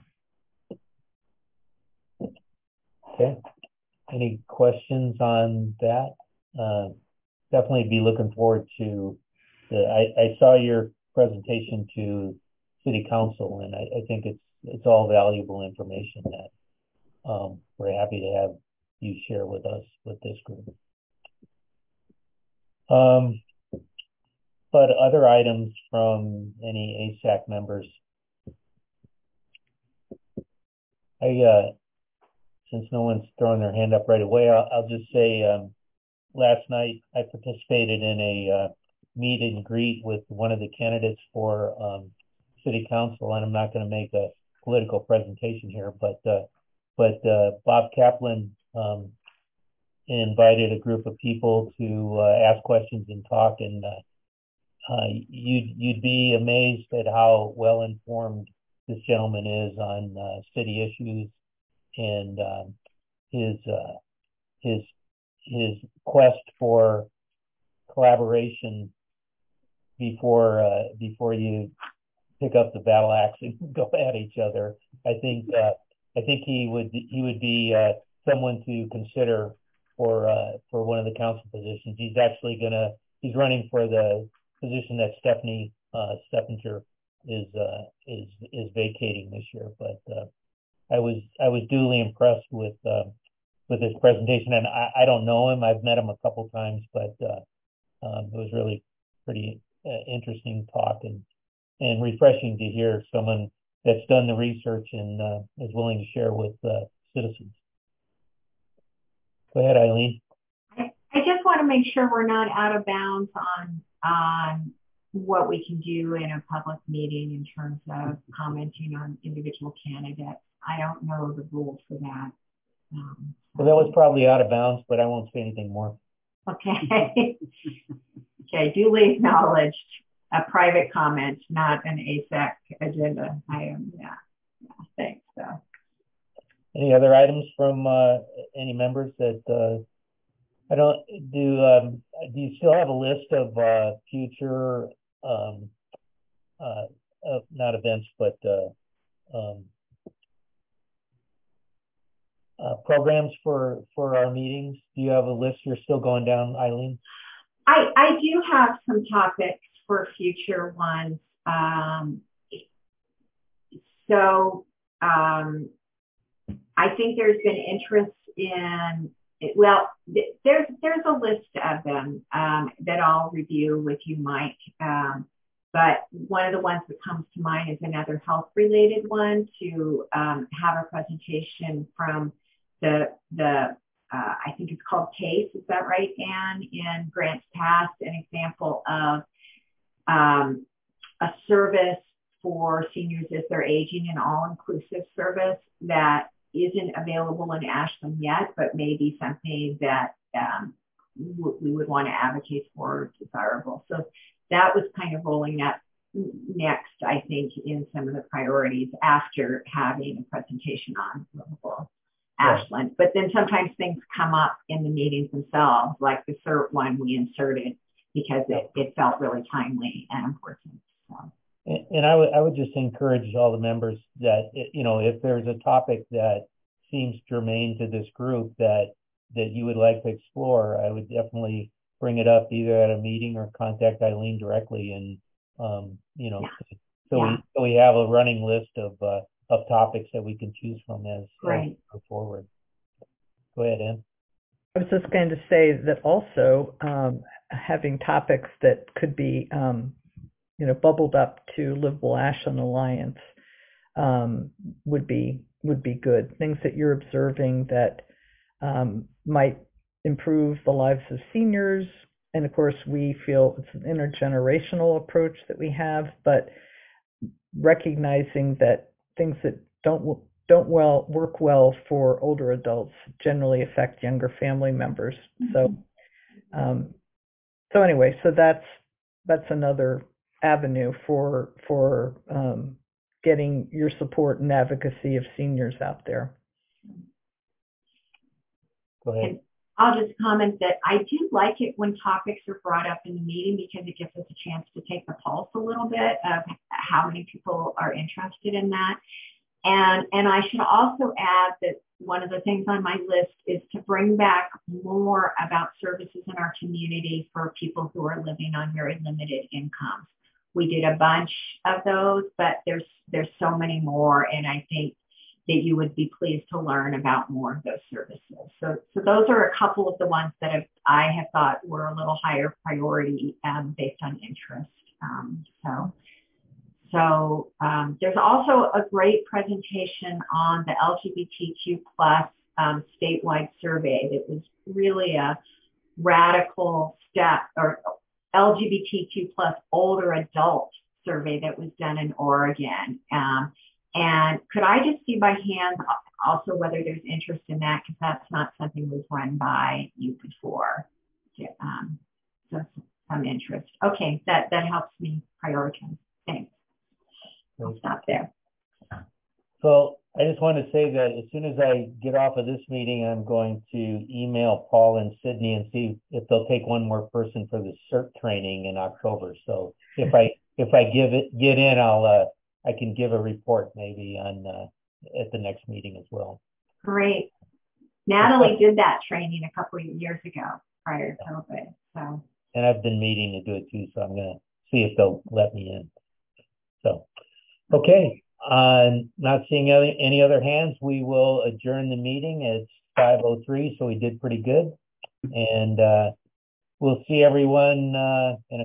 Okay. Any questions on that? Uh, definitely be looking forward to the, I, I saw your presentation to City Council, and I, I think it's it's all valuable information that um, we're happy to have you share with us with this group. Um, but other items from any A S A C members? I uh, since no one's throwing their hand up right away, I'll, I'll just say um, last night I participated in a uh, meet and greet with one of the candidates for um, City Council, and I'm not going to make a political presentation here, but uh, but uh, Bob Kaplan um, invited a group of people to uh, ask questions and talk, and uh, uh, you'd you'd be amazed at how well informed this gentleman is on uh, city issues, and um, his uh, his his quest for collaboration before uh, before you pick up the battle axe and go at each other. I think uh, I think he would he would be uh, someone to consider for uh, for one of the council positions. He's actually gonna he's running for the position that Stephanie uh, Steppinger is uh, is is vacating this year. But uh, I was I was duly impressed with uh, with his presentation, and I, I don't know him. I've met him a couple times, but uh, um, it was really pretty uh, interesting talk, and and refreshing to hear someone that's done the research and uh, is willing to share with uh, citizens. Go ahead, Eileen. I, I just want to make sure we're not out of bounds on on what we can do in a public meeting in terms of commenting on individual candidates. I don't know the rules for that. Um, well, that was probably out of bounds, but I won't say anything more. Okay. Okay, duly acknowledged. A private comment, not an A S A C agenda item. Yeah, yeah, thanks. So. Any other items from uh, any members that uh, I don't do? Um, do you still have a list of uh, future, um, uh, uh, not events, but uh, um, uh, programs for for our meetings? Do you have a list you're still going down, Eileen? I I do have some topics for future ones. Um, so um, I think there's been interest in it, well, th- there's there's a list of them um, that I'll review with you, Mike. Um, but one of the ones that comes to mind is another health-related one, to um, have a presentation from the the uh, I think it's called CASE. Is that right, Anne? In Grants Pass, an example of um, a service for seniors as they're aging, an all-inclusive service that isn't available in Ashland yet, but may be something that um, w- we would want to advocate for, desirable. So that was kind of rolling up next, I think, in some of the priorities after having a presentation on livable Ashland. But then sometimes things come up in the meetings themselves, like the CERT one we inserted because it, it felt really timely and important. So. And, and I would I would just encourage all the members that, you know, if there's a topic that seems germane to this group that that you would like to explore, I would definitely bring it up either at a meeting or contact Eileen directly, and um, you know, yeah. so yeah. we so we have a running list of uh, of topics that we can choose from as, right. as we go forward. Go ahead, Ann. I was just going to say that also um, having topics that could be um, you know, bubbled up to Livable Ashland Alliance um, would be would be good. Things that you're observing that um, might improve the lives of seniors. And of course, we feel it's an intergenerational approach that we have, but recognizing that things that don't don't well work well for older adults generally affect younger family members. Mm-hmm. So, um, so anyway, so that's that's another avenue for for um, getting your support and advocacy of seniors out there. Go ahead. And I'll just comment that I do like it when topics are brought up in the meeting because it gives us a chance to take the pulse a little bit of how many people are interested in that. And and I should also add that one of the things on my list is to bring back more about services in our community for people who are living on very limited incomes. We did a bunch of those, but there's there's so many more, and I think that you would be pleased to learn about more of those services. So, so those are a couple of the ones that have, I have thought were a little higher priority um, based on interest. Um, so, so um, there's also a great presentation on the L G B T Q plus um, statewide survey that was really a radical step, or L G B T Q plus older adult survey that was done in Oregon. Um, and could I just see by hand also whether there's interest in that, because that's not something we've run by you before. Um, so some interest. Okay, that, that helps me prioritize. Thanks. I'll stop there. So I just want to say that as soon as I get off of this meeting, I'm going to email Paul and Sydney and see if they'll take one more person for the CERT training in October. So if I if I give it get in, I'll uh, I can give a report maybe on uh, at the next meeting as well. Great. Natalie did that training a couple of years ago prior to COVID. So. And I've been meeting to do it too, so I'm gonna see if they'll let me in. So, okay. Uh, not seeing any, any other hands, we will adjourn the meeting. It's five oh three, so we did pretty good. And uh, we'll see everyone uh, in a